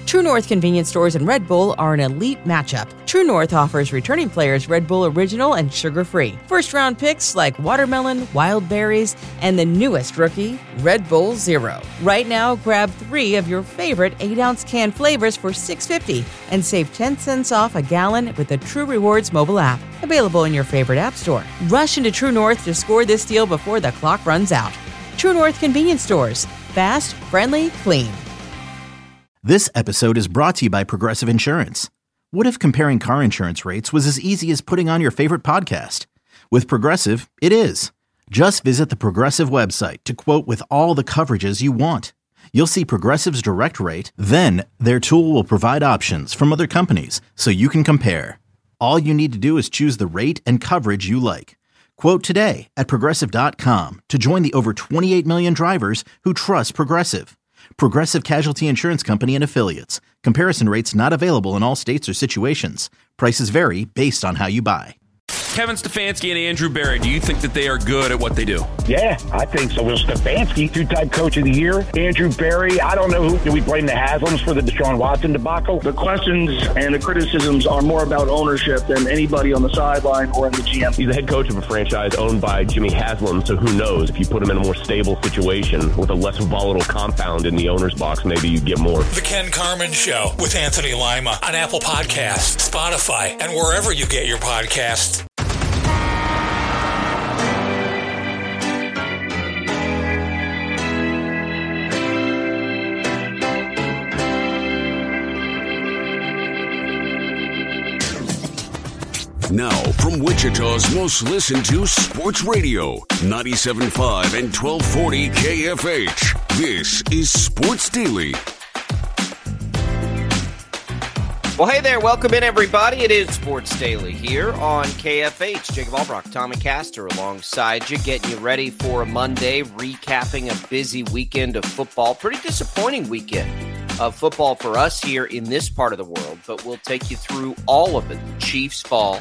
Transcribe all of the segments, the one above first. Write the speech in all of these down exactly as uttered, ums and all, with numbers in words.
True North convenience stores and Red Bull are an elite matchup. True North offers returning players Red Bull Original and sugar-free. First-round picks like watermelon, wild berries, and the newest rookie, Red Bull Zero. Right now, grab three of your favorite eight-ounce can flavors for six dollars and fifty cents and save ten cents off a gallon with the True Rewards mobile app. Available in your favorite app store. Rush into True North to score this deal before the clock runs out. True North convenience stores. Fast, friendly, clean. This episode is brought to you by Progressive Insurance. What if comparing car insurance rates was as easy as putting on your favorite podcast? With Progressive, it is. Just visit the Progressive website to quote with all the coverages you want. You'll see Progressive's direct rate, then their tool will provide options from other companies so you can compare. All you need to do is choose the rate and coverage you like. Quote today at Progressive dot com to join the over twenty-eight million drivers who trust Progressive. Progressive Casualty Insurance Company and Affiliates. Comparison rates not available in all states or situations. Prices vary based on how you buy. Kevin Stefanski and Andrew Berry, do you think that they are good at what they do? Yeah, I think so. Will Stefanski, two-time coach of the year. Andrew Berry, I don't know who. Do we blame the Haslams for the Deshaun Watson debacle? The questions and the criticisms are more about ownership than anybody on the sideline or in the G M. He's the head coach of a franchise owned by Jimmy Haslam, so who knows? If you put him in a more stable situation with a less volatile compound in the owner's box, maybe you get more. The Ken Carman Show with Anthony Lima on Apple Podcasts, Spotify, and wherever you get your podcasts. Now, from Wichita's most listened to sports radio, ninety-seven point five and twelve forty K F H. This is Sports Daily. Well, hey there. Welcome in, everybody. It is Sports Daily here on K F H. Jacob Albrock, Tommy Castor alongside you, getting you ready for a Monday, recapping a busy weekend of football. Pretty disappointing weekend of football for us here in this part of the world, but we'll take you through all of it. The Chiefs fall,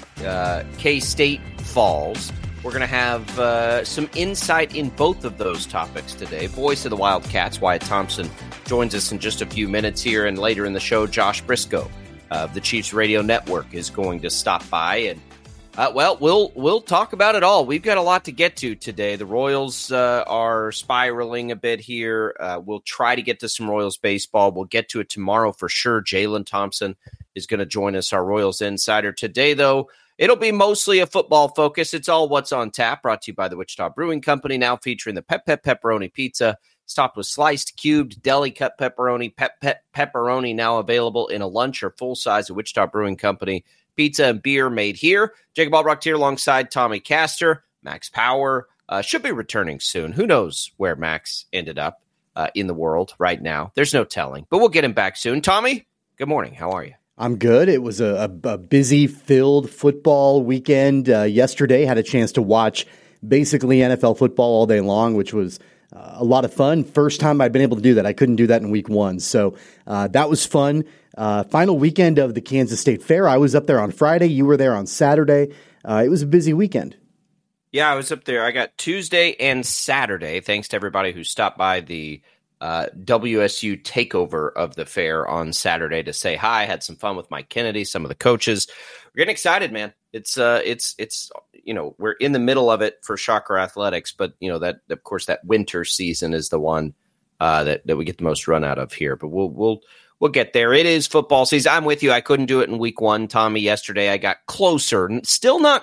uh, K-State falls. We're going to have uh, some insight in both of those topics today. Voice of the Wildcats, Wyatt Thompson, joins us in just a few minutes here, and later in the show, Josh Briscoe of the Chiefs Radio Network is going to stop by, and Uh, well, we'll we'll talk about it all. We've got a lot to get to today. The Royals uh, are spiraling a bit here. Uh, we'll try to get to some Royals baseball. We'll get to it tomorrow for sure. Jalen Thompson is going to join us, our Royals insider. Today, though, it'll be mostly a football focus. It's all what's on tap, brought to you by the Wichita Brewing Company, now featuring the Pep Pep Pepperoni Pizza. It's topped with sliced, cubed, deli-cut pepperoni. Pep Pep Pepperoni now available in a lunch or full size at Wichita Brewing Company. Pizza and beer made here. Jacob Albrock here alongside Tommy Castor. Max Power uh, should be returning soon. Who knows where Max ended up uh, in the world right now? There's no telling, but we'll get him back soon. Tommy, good morning. How are you? I'm good. It was a, a, a busy, filled football weekend uh, yesterday. Had a chance to watch basically N F L football all day long, which was uh, a lot of fun. First time I've been able to do that. I couldn't do that in week one. So uh, that was fun. Uh, final weekend of the Kansas State Fair. I was up there on Friday. You were there on Saturday. Uh, it was a busy weekend. Yeah, I was up there. I got Tuesday and Saturday. Thanks to everybody who stopped by the uh, W S U takeover of the fair on Saturday to say hi. I had some fun with Mike Kennedy, some of the coaches. We're getting excited, man. It's uh, it's it's you know, we're in the middle of it for Shocker Athletics, but you know that of course that winter season is the one uh, that that we get the most run out of here. But we'll we'll. We'll get there. It is football season. I'm with you. I couldn't do it in week one, Tommy. Yesterday, I got closer. Still not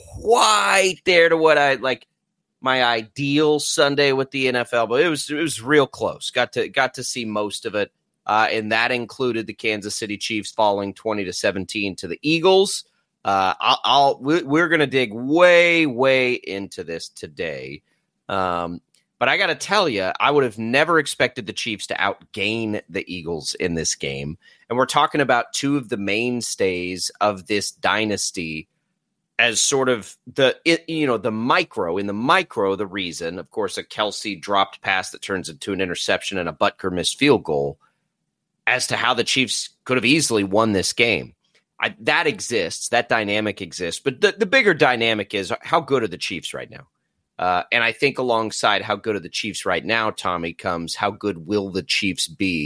quite there to what I like my ideal Sunday with the N F L, but it was it was real close. Got to got to see most of it, uh, and that included the Kansas City Chiefs falling twenty to seventeen to the Eagles. Uh, I'll, I'll we're going to dig way way into this today. Um, But I got to tell you, I would have never expected the Chiefs to outgain the Eagles in this game. And we're talking about two of the mainstays of this dynasty as sort of the, you know, the micro, in the micro, the reason, of course, a Kelsey dropped pass that turns into an interception and a Butker missed field goal as to how the Chiefs could have easily won this game. I, that exists. That dynamic exists. But the, the bigger dynamic is how good are the Chiefs right now? Uh, and I think alongside how good are the Chiefs right now, Tommy, comes how good will the Chiefs be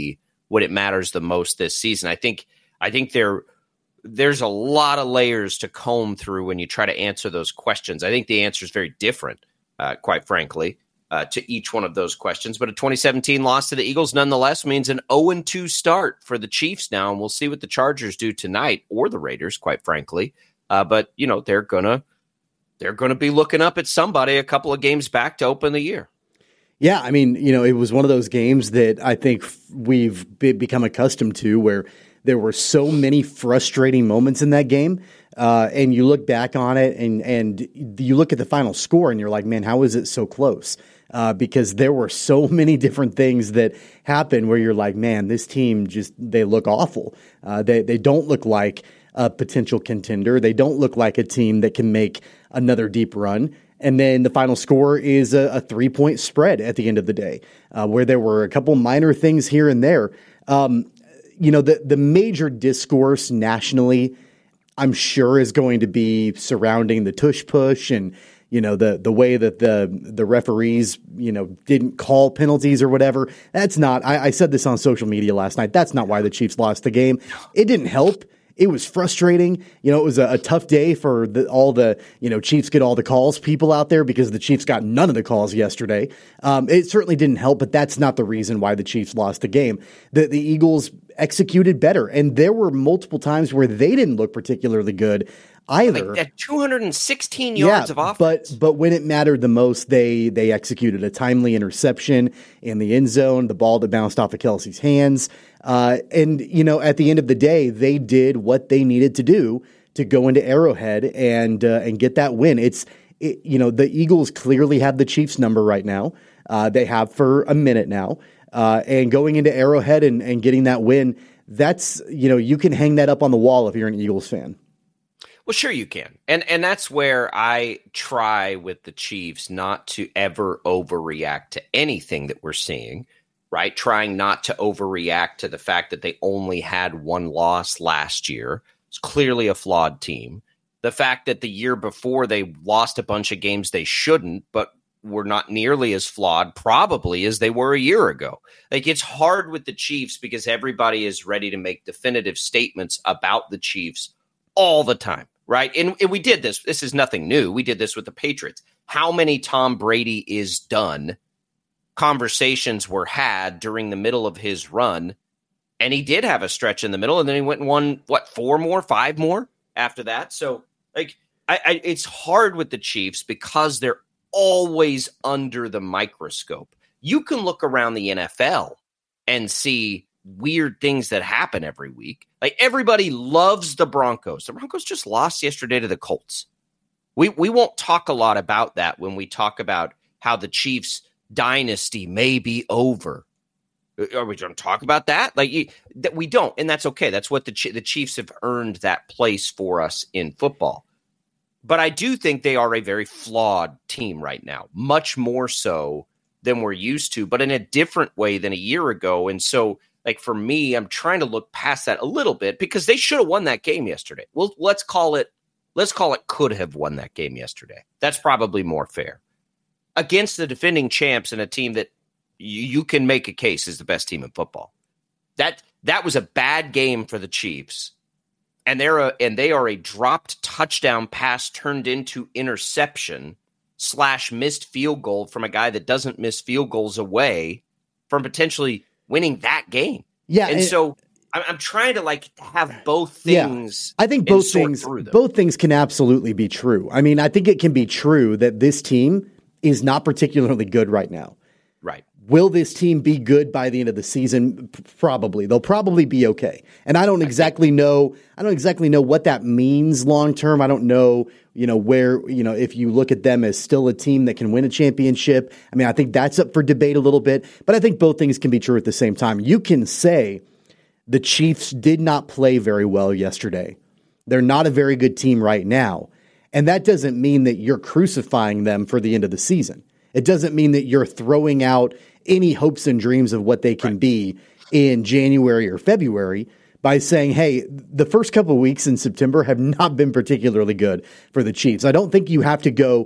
when it matters the most this season. I think I think there there's a lot of layers to comb through when you try to answer those questions. I think the answer is very different, uh, quite frankly, uh, to each one of those questions. But a twenty seventeen loss to the Eagles nonetheless means an oh and two start for the Chiefs now, and we'll see what the Chargers do tonight, or the Raiders, quite frankly. Uh, but, you know, they're going to they're gonna be looking up at somebody a couple of games back to open the year. Yeah, I mean, you know, it was one of those games that I think we've be- become accustomed to where there were so many frustrating moments in that game. Uh, and you look back on it and, and you look at the final score and you're like, man, how is it so close? Uh, because there were so many different things that happened where you're like, man, this team just, they look awful. Uh, they, they don't look like a potential contender. They don't look like a team that can make another deep run. And then the final score is a, a three-point spread at the end of the day, uh, where there were a couple minor things here and there. Um, you know, the, the major discourse nationally, I'm sure, is going to be surrounding the tush push and, you know, the the way that the the referees, you know, didn't call penalties or whatever. That's not, I, I said this on social media last night, that's not why the Chiefs lost the game. It didn't help. It was frustrating. You know, it was a, a tough day for the, all the, you know, Chiefs get all the calls people out there because the Chiefs got none of the calls yesterday. Um, it certainly didn't help, but that's not the reason why the Chiefs lost the game. The, the Eagles executed better, and there were multiple times where they didn't look particularly good either. Like at two hundred sixteen yards yeah, of offense. But but when it mattered the most, they they executed a timely interception in the end zone, the ball that bounced off of Kelsey's hands. Uh, and, you know, at the end of the day, they did what they needed to do to go into Arrowhead and uh, and get that win. It's, it, you know, the Eagles clearly have the Chiefs number right now. Uh, they have for a minute now. Uh, and going into Arrowhead and, and getting that win, that's, you know, you can hang that up on the wall if you're an Eagles fan. Well, sure you can. And and that's where I try with the Chiefs not to ever overreact to anything that we're seeing, right? Trying not to overreact to the fact that they only had one loss last year. It's clearly a flawed team. The fact that the year before they lost a bunch of games they shouldn't, but were not nearly as flawed probably as they were a year ago. Like, it's hard with the Chiefs because everybody is ready to make definitive statements about the Chiefs all the time, right? And, and we did this. This is nothing new. We did this with the Patriots. How many Tom Brady is done conversations were had during the middle of his run, and he did have a stretch in the middle, and then he went and won, what, four more, five more after that? So, like, I, I, it's hard with the Chiefs because they're always under the microscope. You can look around the N F L and see weird things that happen every week. Like, everybody loves the Broncos. The Broncos just lost yesterday to the Colts. We we won't talk a lot about that when we talk about how the Chiefs dynasty may be over. Are we going to talk about that? Like, you, that we don't, and that's okay. That's what the the Chiefs have earned that place for us in football. But I do think they are a very flawed team right now, much more so than we're used to, but in a different way than a year ago. And so, like, for me, I'm trying to look past that a little bit because they should have won that game yesterday. Well, let's call it, let's call it could have won that game yesterday. That's probably more fair. Against the defending champs and a team that you, you can make a case is the best team in football. That that was a bad game for the Chiefs. And they're a, and they are a dropped touchdown pass turned into interception slash missed field goal from a guy that doesn't miss field goals away from potentially winning that game. Yeah, and it, so I'm, I'm trying to like have both things. Yeah, I think both things both things can absolutely be true. I mean, I think it can be true that this team is not particularly good right now. Right. Will this team be good by the end of the season? Probably. They'll probably be okay. And I don't exactly know, I don't exactly know what that means long term. I don't know, you know, where, you know, if you look at them as still a team that can win a championship. I mean, I think that's up for debate a little bit, but I think both things can be true at the same time. You can say the Chiefs did not play very well yesterday. They're not a very good team right now. And that doesn't mean that you're crucifying them for the end of the season. It doesn't mean that you're throwing out any hopes and dreams of what they can right. be in January or February by saying, hey, the first couple of weeks in September have not been particularly good for the Chiefs. I don't think you have to go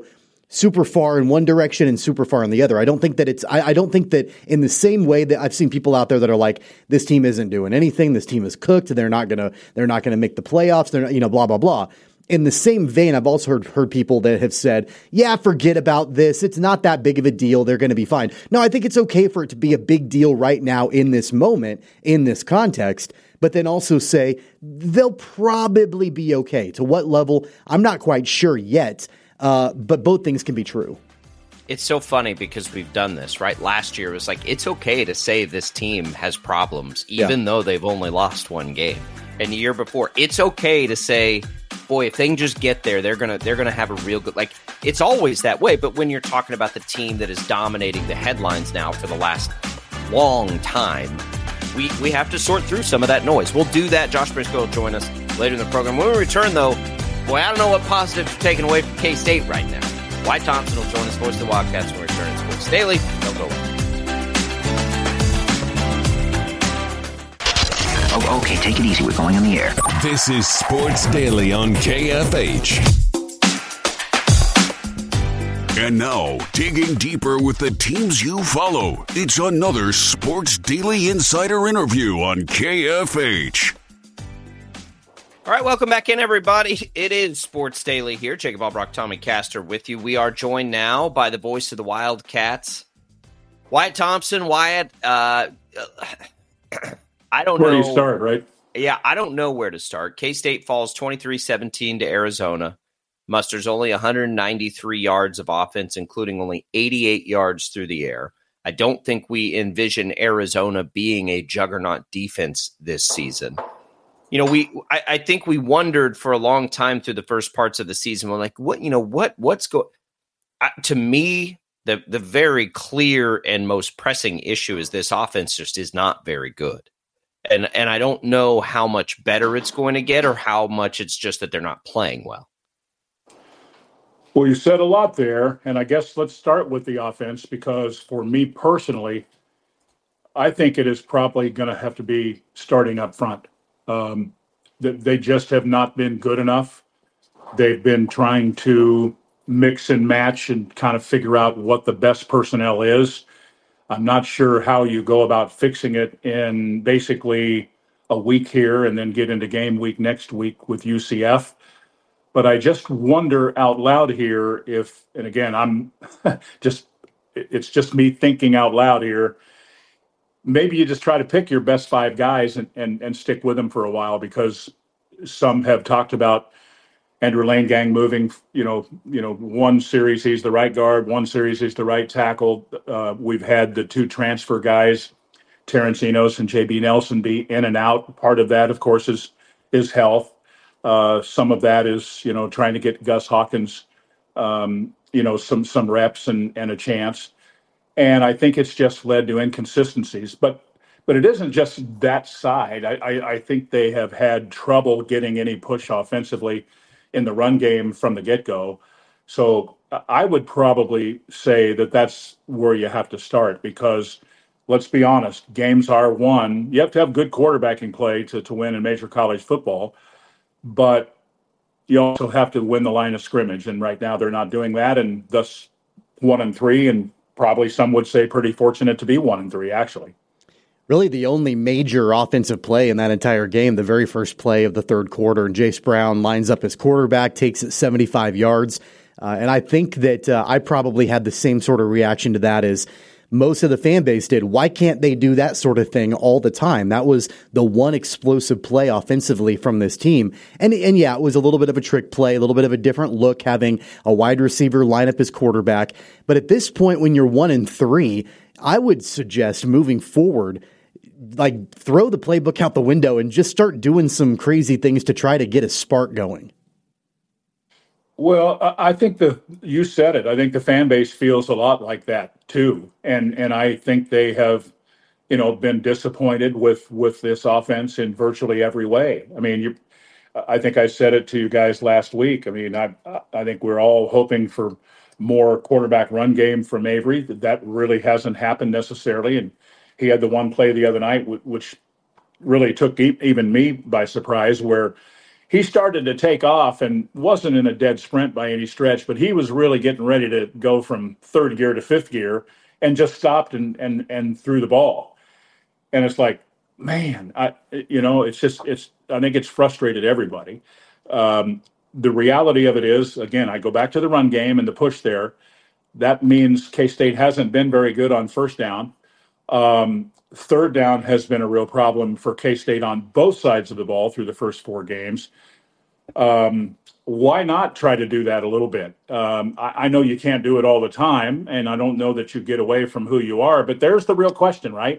super far in one direction and super far in the other. I don't think that it's, I, I don't think that in the same way that I've seen people out there that are like, this team isn't doing anything. This team is cooked. They're not going to, they're not going to make the playoffs. They're not, you know, blah, blah, blah. In the same vein, I've also heard, heard people that have said, yeah, forget about this. It's not that big of a deal. They're going to be fine. No, I think it's okay for it to be a big deal right now in this moment, in this context, but then also say they'll probably be okay. To what level? I'm not quite sure yet. Uh, but both things can be true. It's so funny because we've done this, right? Last year it was like, it's okay to say this team has problems, even yeah. though they've only lost one game. And the year before, it's okay to say, boy, if they can just get there, they're gonna they're gonna have a real good, like, it's always that way. But when you're talking about the team that is dominating the headlines now for the last long time, we, we have to sort through some of that noise. We'll do that. Josh Briscoe will join us later in the program. When we return, though, boy, I don't know what positives are taken away from K-State right now. Wyatt Thompson will join us, voice of the Wildcats, when we return in Sports Daily. Don't go away. Oh, okay, take it easy. We're going on the air. This is Sports Daily on K F H. And now, digging deeper with the teams you follow, it's another Sports Daily Insider interview on K F H. All right, welcome back in, everybody. It is Sports Daily here. Jacob Albrock, Tommy Castor with you. We are joined now by the voice of the Wildcats, Wyatt Thompson. Wyatt, uh, I don't where know. Where do you start, right? Yeah, I don't know where to start. K-State falls twenty-three seventeen to Arizona. Musters only one hundred ninety-three yards of offense, including only eighty-eight yards through the air. I don't think we envision Arizona being a juggernaut defense this season. You know, we I, I think we wondered for a long time through the first parts of the season. We're like, what, you know, what what's going uh, to me, the the very clear and most pressing issue is this offense just is not very good. And and I don't know how much better it's going to get or how much it's just that they're not playing well. Well, you said a lot there, and I guess let's start with the offense because for me personally, I think it is probably going to have to be starting up front. Um, they just have not been good enough. They've been trying to mix and match and kind of figure out what the best personnel is. I'm not sure how you go about fixing it in basically a week here and then get into game week next week with U C F. But I just wonder out loud here if, and again, I'm just, it's just me thinking out loud here. Maybe you just try to pick your best five guys and, and, and stick with them for a while because some have talked about Andrew Langang moving, you know, you know, one series he's the right guard, one series he's the right tackle. Uh, we've had the two transfer guys, Terrence Enos and J B Nelson, be in and out. Part of that, of course, is is health. Uh, some of that is, you know, trying to get Gus Hawkins, um, you know, some some reps and, and a chance. And I think it's just led to inconsistencies. But but it isn't just that side. I, I, I think they have had trouble getting any push offensively in the run game from the get-go. So I would probably say that that's where you have to start because, let's be honest, games are won. You have to have good quarterbacking play to, to win in major college football, but you also have to win the line of scrimmage. And right now they're not doing that, and thus one and three, and probably some would say pretty fortunate to be one and three, actually. Really the only major offensive play in that entire game, the very first play of the third quarter, and Jace Brown lines up his quarterback, takes it seventy-five yards. Uh, and I think that uh, I probably had the same sort of reaction to that as most of the fan base did. Why can't they do that sort of thing all the time? That was the one explosive play offensively from this team. And, and yeah, it was a little bit of a trick play, a little bit of a different look, having a wide receiver line up his quarterback. But at this point, when you're one and three, I would suggest moving forward, like throw the playbook out the window and just start doing some crazy things to try to get a spark going. Well, I think the you said it. I think the fan base feels a lot like that too, and and I think they have, you know, been disappointed with with this offense in virtually every way. I mean, you, I think I said it to you guys last week. I mean, I I think we're all hoping for more quarterback run game from Avery. That really hasn't happened necessarily, and he had the one play the other night which really took even me by surprise, where he started to take off and wasn't in a dead sprint by any stretch, but he was really getting ready to go from third gear to fifth gear and just stopped and and and threw the ball. And it's like, man, I you know, it's just it's I think it's frustrated everybody. Um, the reality of it is, again, I go back to the run game and the push there. That means K-State hasn't been very good on first down. Um, third down has been a real problem for K-State on both sides of the ball through the first four games. Um, why not try to do that a little bit? Um, I, I know you can't do it all the time, and I don't know that you get away from who you are, but there's the real question, right?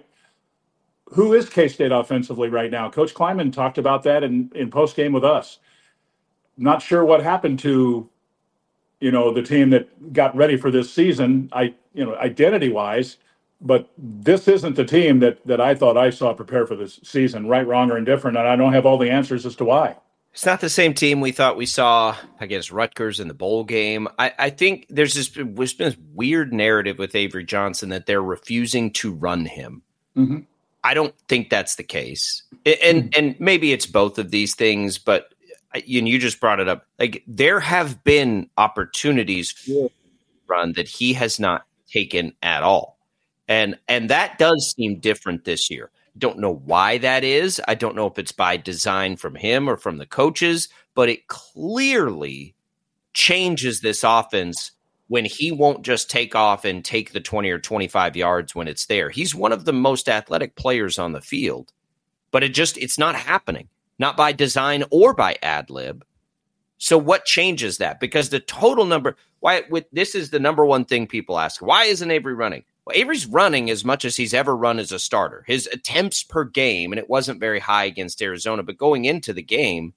Who is K-State offensively right now? Coach Kleiman talked about that in, in postgame with us. Not sure what happened to, you know, the team that got ready for this season, I, you know, identity-wise, but this isn't the team that, that I thought I saw prepare for this season, right, wrong, or indifferent, and I don't have all the answers as to why. It's not the same team we thought we saw against Rutgers in the bowl game. I, I think there's this, there's been this weird narrative with Avery Johnson that they're refusing to run him. Mm-hmm. I don't think that's the case. And, and maybe it's both of these things, but you, you just brought it up. Like, there have been opportunities for run that he has not taken at all. And and that does seem different this year. Don't know why that is. I don't know if it's by design from him or from the coaches, but it clearly changes this offense when he won't just take off and take the twenty or twenty-five yards when it's there. He's one of the most athletic players on the field, but it just, it's not happening, not by design or by ad lib. So what changes that? Because the total number, why with this is the number one thing people ask, why isn't Avery running? Well, Avery's running as much as he's ever run as a starter. His attempts per game, and it wasn't very high against Arizona, but going into the game,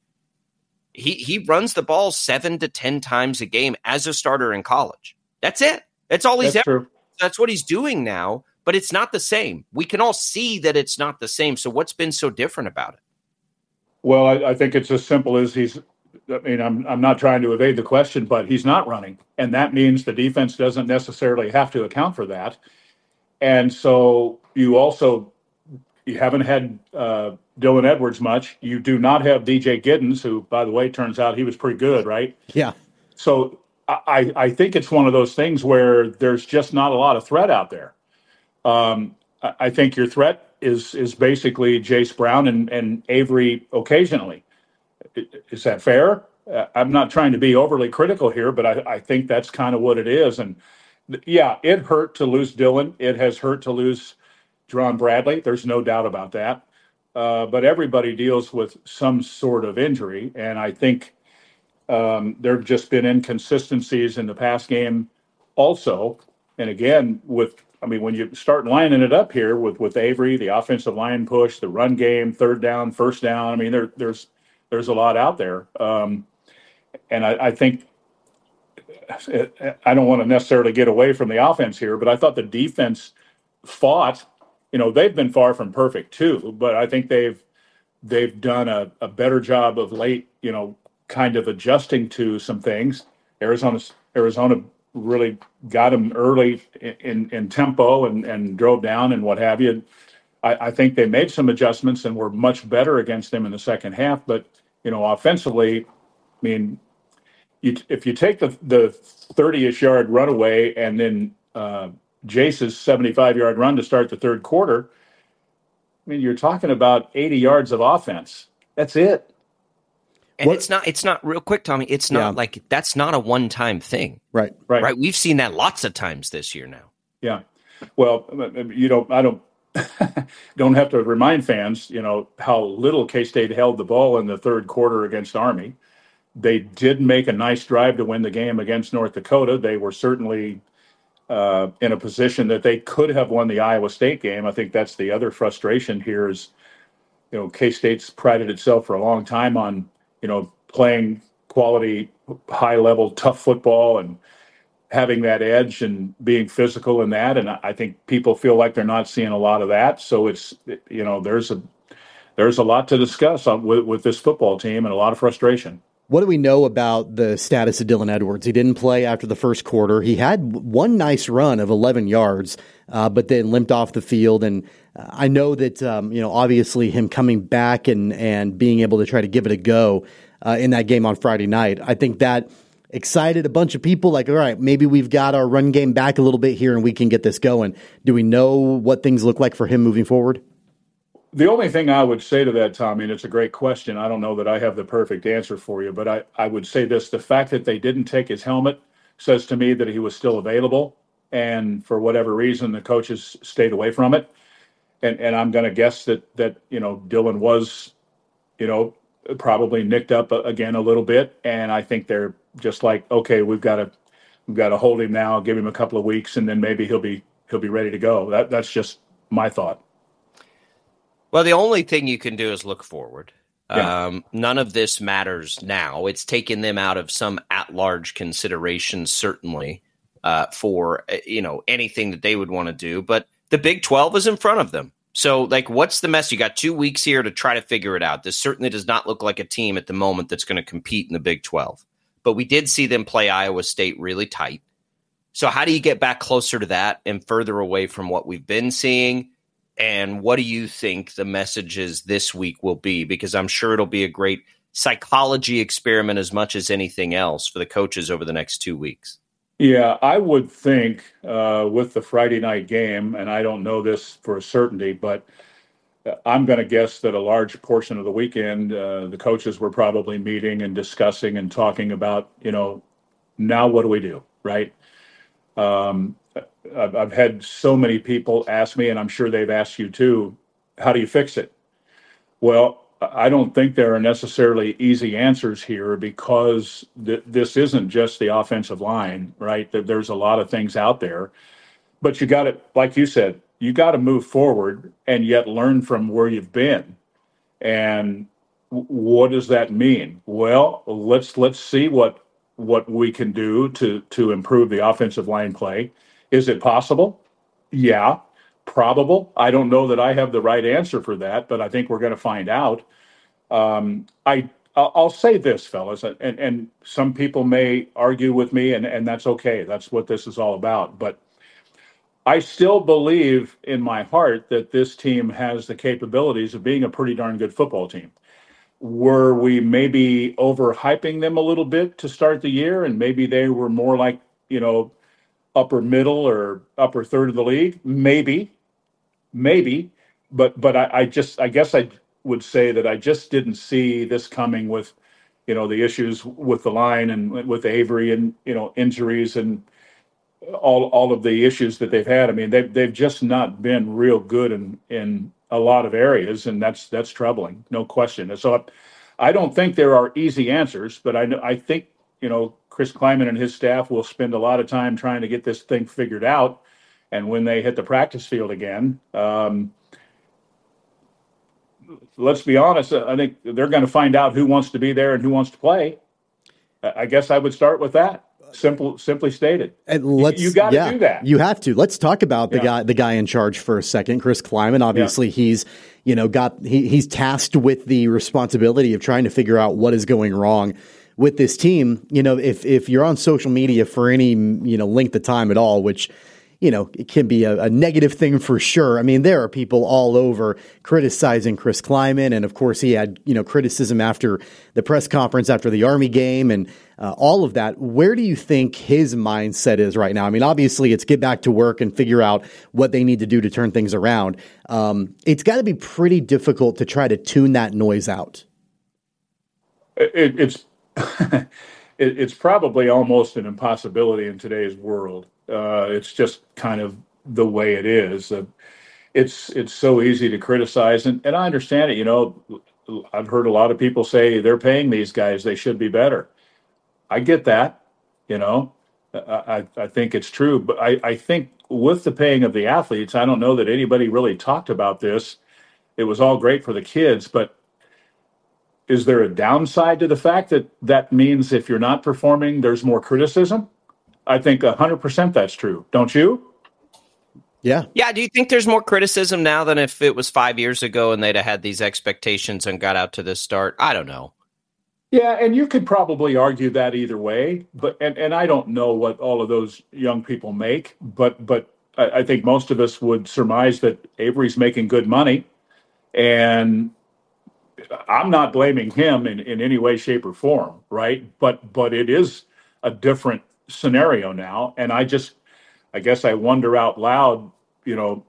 he he runs the ball seven to ten times a game as a starter in college. That's it. That's all he's That's ever. true. That's what he's doing now, but it's not the same. We can all see that it's not the same. So what's been so different about it? Well, I, I think it's as simple as he's, I mean, I'm I'm not trying to evade the question, but he's not running. And that means the defense doesn't necessarily have to account for that. And so you also, you haven't had uh, Dylan Edwards much. You do not have D J Giddens, who, by the way, turns out he was pretty good, right? Yeah. So I, I think it's one of those things where there's just not a lot of threat out there. Um, I, I think your threat is is basically Jace Brown and, and Avery occasionally. Is that fair? Uh, I'm not trying to be overly critical here, but I, I think that's kind of what it is. And yeah, it hurt to lose Dylan. It has hurt to lose Jerron Bradley. There's no doubt about that. Uh, but everybody deals with some sort of injury. And I think um, there have just been inconsistencies in the pass game also. And again, with, I mean, when you start lining it up here with, with Avery, the offensive line push, the run game, third down, first down, I mean, there, there's, there's a lot out there. Um, and I, I think, I don't want to necessarily get away from the offense here, but I thought the defense fought. You know, they've been far from perfect too, but I think they've they've done a, a better job of late, you know, kind of adjusting to some things. Arizona Arizona really got them early in, in, in tempo and, and drove down and what have you. I, I think they made some adjustments and were much better against them in the second half. But, you know, offensively, I mean, You, if you take the the thirty-ish yard run away and then uh, Jace's seventy-five yard run to start the third quarter, I mean, you're talking about eighty yards of offense. That's it. And What- it's not, it's not real quick, Tommy. It's not Yeah. like that's not a one time thing, Right. Right. right? We've seen that lots of times this year now. Yeah. Well, you know, I don't don't have to remind fans, you know, how little K-State held the ball in the third quarter against Army. They did make a nice drive to win the game against North Dakota. They were certainly uh, in a position that they could have won the Iowa State game. I think that's the other frustration here is, you know, K-State's prided itself for a long time on, you know, playing quality, high-level, tough football and having that edge and being physical in that. And I think people feel like they're not seeing a lot of that. So it's, you know, there's a there's a lot to discuss on, with, with this football team and a lot of frustration. What do we know about the status of Dylan Edwards? He didn't play after the first quarter. He had one nice run of eleven yards, uh, but then limped off the field. And uh, I know that, um, you know, obviously him coming back and, and being able to try to give it a go, uh, in that game on Friday night. I think that excited a bunch of people, like, all right, maybe we've got our run game back a little bit here and we can get this going. Do we know what things look like for him moving forward? The only thing I would say to that, Tommy, and it's a great question, I don't know that I have the perfect answer for you, but I, I would say this. The fact that they didn't take his helmet says to me that he was still available, and for whatever reason, the coaches stayed away from it. And and I'm going to guess that, that, you know, Dylan was, you know, probably nicked up again a little bit, and I think they're just like, okay, we've got to we've got to hold him now, give him a couple of weeks, and then maybe he'll be he'll be ready to go. That that's just my thought. Well, the only thing you can do is look forward. Yeah. Um, none of this matters now. It's taken them out of some at-large considerations, certainly, uh, for you know anything that they would want to do. But the Big twelve is in front of them. So, like, what's the mess? You got two weeks here to try to figure it out. This certainly does not look like a team at the moment that's going to compete in the Big twelve. But we did see them play Iowa State really tight. So how do you get back closer to that and further away from what we've been seeing? And what do you think the messages this week will be? Because I'm sure it'll be a great psychology experiment as much as anything else for the coaches over the next two weeks. Yeah, I would think uh, with the Friday night game, and I don't know this for a certainty, but I'm going to guess that a large portion of the weekend, uh, the coaches were probably meeting and discussing and talking about, you know, now what do we do, right? Um, I've, I've had so many people ask me, and I'm sure they've asked you too, how do you fix it? Well, I don't think there are necessarily easy answers here because th- this isn't just the offensive line, right? There's a lot of things out there, but you got to, like you said, you got to move forward and yet learn from where you've been. And w- what does that mean? Well, let's let's see what what we can do to to improve the offensive line play. Is it possible? Yeah. Probable. I don't know that I have the right answer for that, but I think we're going to find out. Um, I I'll say this, fellas, and and some people may argue with me, and and that's okay. That's what this is all about. But I still believe in my heart that this team has the capabilities of being a pretty darn good football team. Were we maybe overhyping them a little bit to start the year, and maybe they were more like, you know, upper middle or upper third of the league? Maybe, maybe. But but I, I just I guess I would say that I just didn't see this coming with, you know, the issues with the line and with Avery and, you know, injuries and all all of the issues that they've had. I mean, they've they've just not been real good in in a lot of areas, and that's that's troubling, no question. And so I, I don't think there are easy answers, but I I think, you know, Chris Klieman and his staff will spend a lot of time trying to get this thing figured out. And when they hit the practice field again, um, let's be honest, I think they're going to find out who wants to be there and who wants to play. I guess I would start with that. Simple, simply stated. And let's, you you got to yeah, do that. You have to. Let's talk about the Yeah. guy, the guy in charge for a second, Chris Klieman. Obviously, he's you know got he, he's tasked with the responsibility of trying to figure out what is going wrong with this team. You know, if if you're on social media for any you know length of time at all, which you know, it can be a, a negative thing for sure. I mean, there are people all over criticizing Chris Klieman. And of course, he had, you know, criticism after the press conference, after the Army game and uh, all of that. Where do you think his mindset is right now? I mean, obviously, it's get back to work and figure out what they need to do to turn things around. Um, it's got to be pretty difficult to try to tune that noise out. It, it's it, it's probably almost an impossibility in today's world. Uh, it's just kind of the way it is. Uh, it's it's so easy to criticize, and, and I understand it. You know, I've heard a lot of people say they're paying these guys; they should be better. I get that. You know, I I think it's true, but I, I think with the paying of the athletes, I don't know that anybody really talked about this. It was all great for the kids, but is there a downside to the fact that that means if you're not performing, there's more criticism? I think one hundred percent that's true. Don't you? Yeah. Yeah. Do you think there's more criticism now than if it was five years ago and they'd have had these expectations and got out to this start? I don't know. Yeah, and you could probably argue that either way. But and, and I don't know what all of those young people make, but but I, I think most of us would surmise that Avery's making good money. And I'm not blaming him in, in any way, shape, or form, right? But but it is a different scenario now, and I just, I guess I wonder out loud, you know,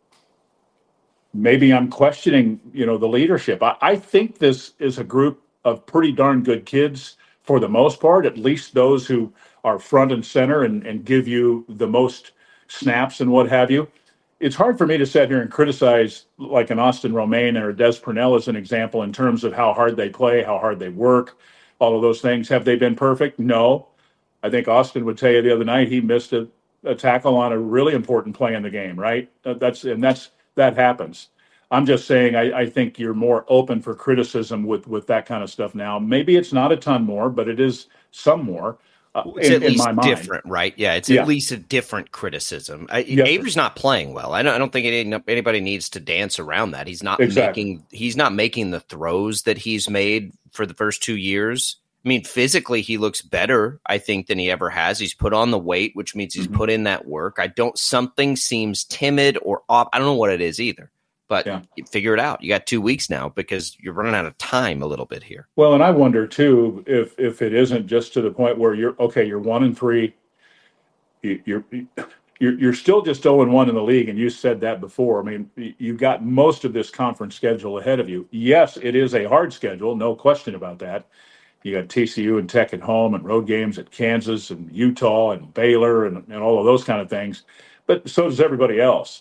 maybe I'm questioning, you know, the leadership. I, I think this is a group of pretty darn good kids for the most part, at least those who are front and center and, and give you the most snaps and what have you. It's hard for me to sit here and criticize like an Austin Romaine or a Des Purnell as an example in terms of how hard they play, how hard they work, all of those things. Have they been perfect? No. I think Austin would tell you the other night he missed a, a tackle on a really important play in the game, right? That's and that's that happens. I'm just saying I, I think you're more open for criticism with, with that kind of stuff now. Maybe it's not a ton more, but it is some more. Uh, it's in, at least in my mind. different, right? Yeah, it's yeah. at least a different criticism. I, yes, Avery's not playing well. I don't, I don't think any, anybody needs to dance around that. He's not exactly. making he's not making the throws that he's made for the first two years. I mean, physically, he looks better, I think, than he ever has. He's put on the weight, which means he's mm-hmm. put in that work. I don't. Something seems timid or off. I don't know what it is either. But yeah. you figure it out. You got two weeks now because you're running out of time a little bit here. Well, and I wonder, too, if if it isn't just to the point where you're, okay, you're one and three. You're, you're, you're still just oh and one in the league, and you said that before. I mean, you've got most of this conference schedule ahead of you. Yes, it is a hard schedule, no question about that. You got T C U and Tech at home and road games at Kansas and Utah and Baylor and, and all of those kind of things. But so does everybody else.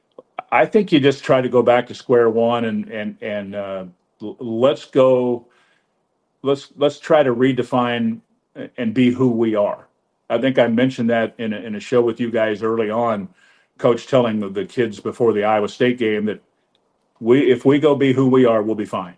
I think you just try to go back to square one and and and uh, let's go. Let's let's try to redefine and be who we are. I think I mentioned that in a, in a show with you guys early on. Coach telling the, the kids before the Iowa State game that we if we go be who we are, we'll be fine.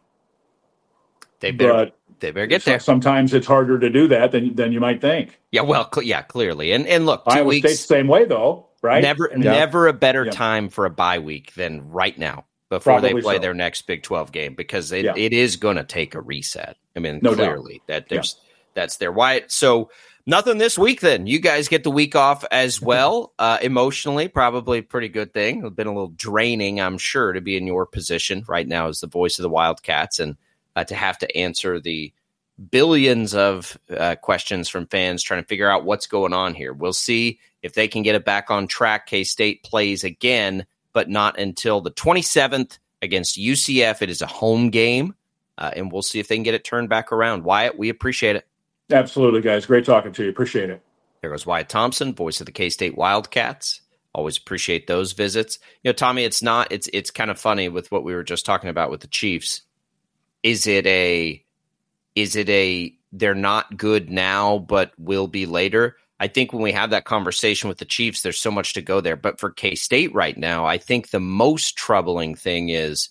They better but they better get there. Sometimes it's harder to do that than than you might think. Yeah, well, cl- yeah, clearly, and and look, two Iowa weeks, State's the same way though. Right? Never, yeah. never a better yeah. time for a bye week than right now before Probably they play so. their next Big twelve game because it, yeah. it is going to take a reset. I mean, no clearly doubt. that there's yeah. that's their Wyatt. So nothing this week. Then you guys get the week off as well. Uh, emotionally, probably a pretty good thing. It's been a little draining, I'm sure, to be in your position right now as the voice of the Wildcats and uh, to have to answer the billions of uh, questions from fans trying to figure out what's going on here. We'll see if they can get it back on track. K-State plays again, but not until the twenty-seventh against U C F. It is a home game, uh, and we'll see if they can get it turned back around. Wyatt, we appreciate it. Absolutely, guys. Great talking to you. Appreciate it. There goes Wyatt Thompson, voice of the K-State Wildcats. Always appreciate those visits. You know, Tommy, it's not, it's, it's kind of funny with what we were just talking about with the Chiefs. Is it a, Is it a they're not good now, but will be later? I think when we have that conversation with the Chiefs, there's so much to go there. But for K-State right now, I think the most troubling thing is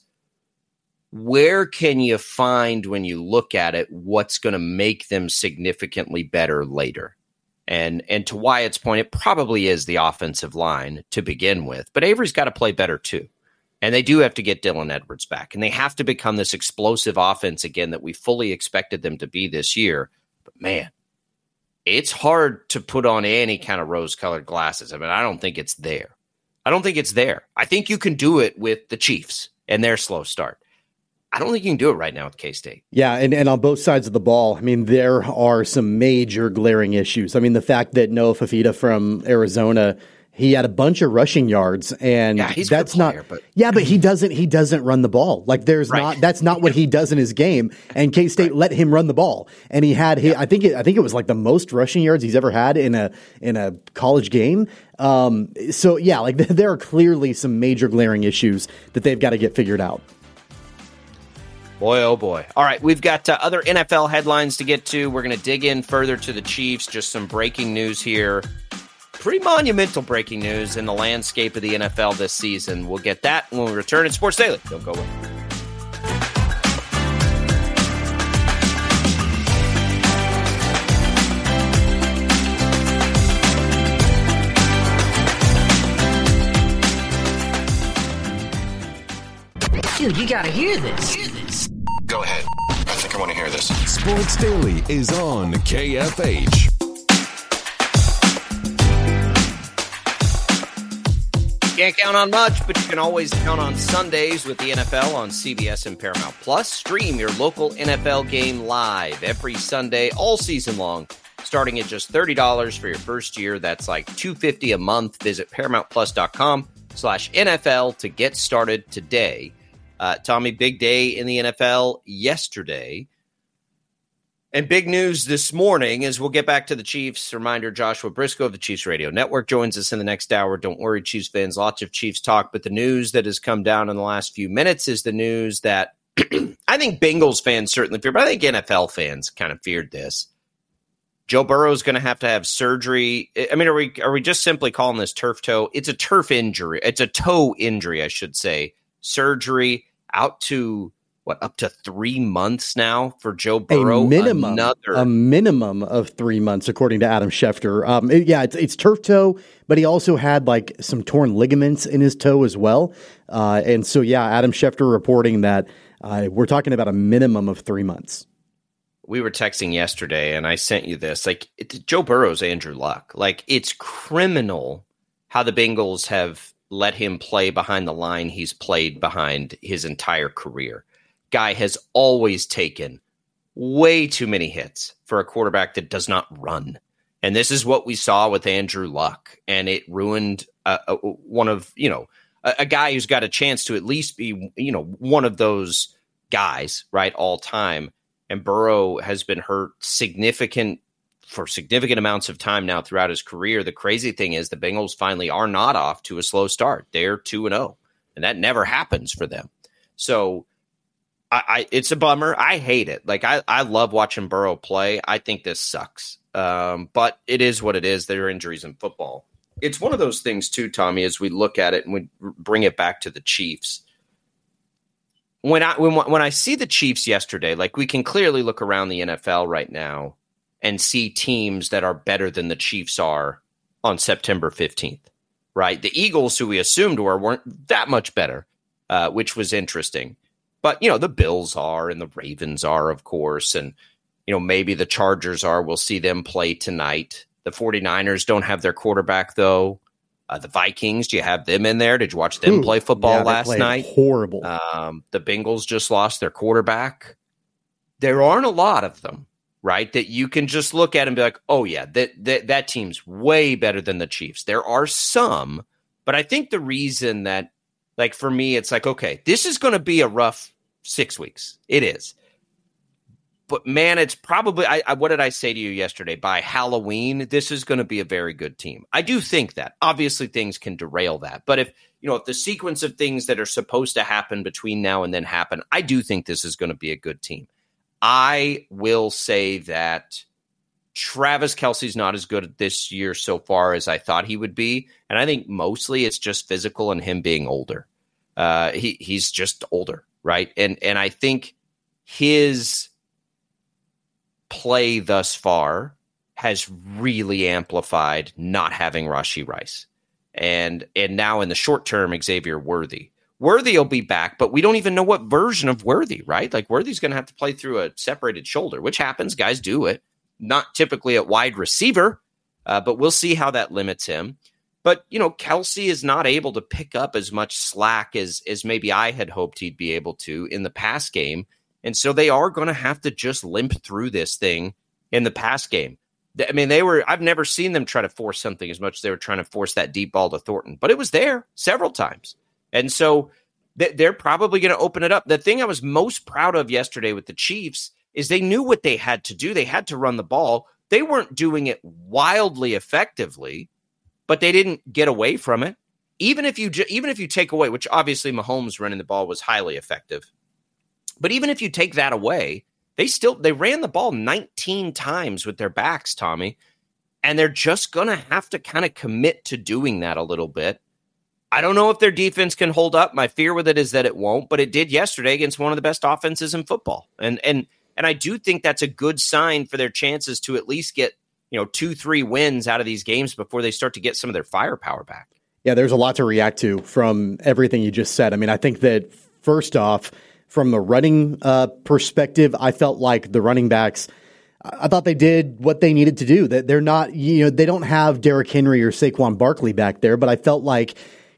where can you find when you look at it what's going to make them significantly better later? And and to Wyatt's point, it probably is the offensive line to begin with. But Avery's got to play better too. And they do have to get Dylan Edwards back. And they have to become this explosive offense again that we fully expected them to be this year. But, man, it's hard to put on any kind of rose-colored glasses. I mean, I don't think it's there. I don't think it's there. I think you can do it with the Chiefs and their slow start. I don't think you can do it right now with K-State. Yeah, and, and on both sides of the ball, I mean, there are some major glaring issues. I mean, the fact that Noah Fafita from Arizona – he had a bunch of rushing yards, and yeah, he's that's a good player, not. But... Yeah, but he doesn't. He doesn't run the ball. Like there's right. not. That's not what he does in his game. And K-State right. let him run the ball, and he had. He, yeah. I think. It, I think it was like the most rushing yards he's ever had in a in a college game. Um, so yeah, like there are clearly some major glaring issues that they've got to get figured out. Boy, oh boy. All right, we've got uh, other N F L headlines to get to. We're going to dig in further to the Chiefs. Just some breaking news here. Pretty monumental breaking news in the landscape of the N F L this season. We'll get that when we return at Sports Daily. Don't go away. Dude, you gotta hear this. Hear this. Go ahead. I think I want to hear this. Sports Daily is on K F H. Can't count on much, but you can always count on Sundays with the N F L on C B S and Paramount Plus. Stream your local N F L game live every Sunday, all season long, starting at just thirty dollars for your first year. That's like two hundred fifty dollars a month. Visit paramountplus.com slash NFL to get started today. Uh, Tommy, big day in the N F L yesterday. And big news this morning as we'll get back to the Chiefs. Reminder, Joshua Briscoe of the Chiefs Radio Network joins us in the next hour. Don't worry, Chiefs fans, lots of Chiefs talk. But the news that has come down in the last few minutes is the news that I think Bengals fans certainly fear, but I think N F L fans kind of feared this. Joe Burrow is going to have to have surgery. I mean, are we are we just simply calling this turf toe? It's a turf injury. It's a toe injury, I should say. Surgery out to what, up to three months now for Joe Burrow? A minimum, Another. a minimum of three months, according to Adam Schefter. Um, it, yeah, it's, it's turf toe, but he also had like some torn ligaments in his toe as well. Uh, and so, yeah, Adam Schefter reporting that uh, we're talking about a minimum of three months. We were texting yesterday, and I sent you this. Like, it, Joe Burrow's Andrew Luck. Like, it's criminal how the Bengals have let him play behind the line he's played behind his entire career. Guy has always taken way too many hits for a quarterback that does not run. And this is what we saw with Andrew Luck. And it ruined uh, uh, one of, you know, a, a guy who's got a chance to at least be, you know, one of those guys, right, all time. And Burrow has been hurt significant for significant amounts of time now throughout his career. The crazy thing is the Bengals finally are not off to a slow start. They're two and oh, and that never happens for them. So I, I it's a bummer. I hate it. Like, I, I love watching Burrow play. I think this sucks. Um, but it is what it is. There are injuries in football. It's one of those things too, Tommy, as we look at it and we bring it back to the Chiefs. When I when when I see the Chiefs yesterday, like, we can clearly look around the N F L right now and see teams that are better than the Chiefs are on September fifteenth, right? The Eagles, who we assumed were, weren't that much better, uh, which was interesting. But, you know, the Bills are and the Ravens are, of course, and, you know, maybe the Chargers are. We'll see them play tonight. The 49ers don't have their quarterback, though. Uh, the Vikings, do you have them in there? Did you watch them Ooh, play football yeah, last night? Horrible. Um, the Bengals just lost their quarterback. There aren't a lot of them, right, that you can just look at and be like, oh, yeah, that, that, that team's way better than the Chiefs. There are some, but I think the reason that, like, for me, it's like, okay, this is going to be a rough six weeks. It is. But, man, it's probably, I, I, what did I say to you yesterday? By Halloween, this is going to be a very good team. I do think that. Obviously, things can derail that. But if, you know, if the sequence of things that are supposed to happen between now and then happen, I do think this is going to be a good team. I will say that Travis Kelce's not as good this year so far as I thought he would be. And I think mostly it's just physical and him being older. Uh, he he's just older, right? And and I think his play thus far has really amplified not having Rashee Rice. And and now in the short term, Xavier Worthy. Worthy will be back, but we don't even know what version of Worthy, right? Like, Worthy's going to have to play through a separated shoulder, which happens. Guys do it. Not typically at wide receiver, uh, but we'll see how that limits him. But, you know, Kelce is not able to pick up as much slack as, as maybe I had hoped he'd be able to in the pass game. And so they are going to have to just limp through this thing in the pass game. I mean, they were, I've never seen them try to force something as much as they were trying to force that deep ball to Thornton, but it was there several times. And so they're probably going to open it up. The thing I was most proud of yesterday with the Chiefs is they knew what they had to do. They had to run the ball. They weren't doing it wildly effectively, but they didn't get away from it. Even if you even if you take away, which obviously Mahomes running the ball was highly effective, but even if you take that away, they still they ran the ball nineteen times with their backs, Tommy, and they're just going to have to kind of commit to doing that a little bit. I don't know if their defense can hold up. My fear with it is that it won't, but it did yesterday against one of the best offenses in football. And and and I do think that's a good sign for their chances to at least get, you know, two, three wins out of these games before they start to get some of their firepower back. Yeah, there's a lot to react to from everything you just said. I mean, I think that first off, from the running uh, perspective, I felt like the running backs, I thought they did what they needed to do. That they're not, you know, they don't have Derrick Henry or Saquon Barkley back there, but I felt like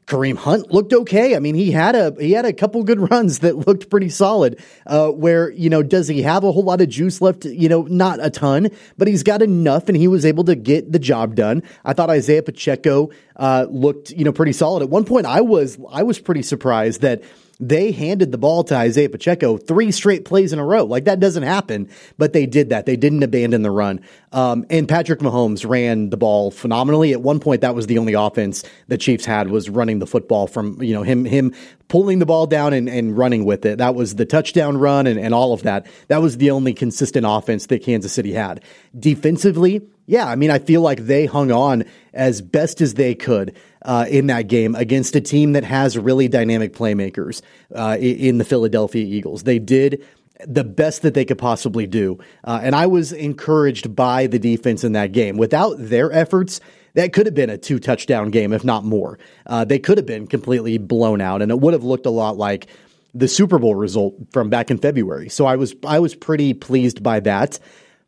Kareem Hunt looked okay. I mean, he had a he had a couple good runs that looked pretty solid. Uh, where, you know, does he have a whole lot of juice left? You know, not a ton, but he's got enough, and he was able to get the job done. I thought Isaiah Pacheco uh, looked, you know, pretty solid. At one point, I was I was pretty surprised that they handed the ball to Isaiah Pacheco three straight plays in a row. Like, that doesn't happen, but they did that. They didn't abandon the run. Um, and Patrick Mahomes ran the ball phenomenally. At one point, that was the only offense the Chiefs had, was running the football from, you know, him him pulling the ball down and, and running with it. That was the touchdown run and, and all of that. That was the only consistent offense that Kansas City had. Defensively, yeah, I mean, I feel like they hung on as best as they could uh, in that game against a team that has really dynamic playmakers uh, in the Philadelphia Eagles. They did the best that they could possibly do. Uh, and I was encouraged by the defense in that game. Without their efforts, that could have been a two touchdown game, if not more. Uh, they could have been completely blown out, and it would have looked a lot like the Super Bowl result from back in February. So I was I was pretty pleased by that.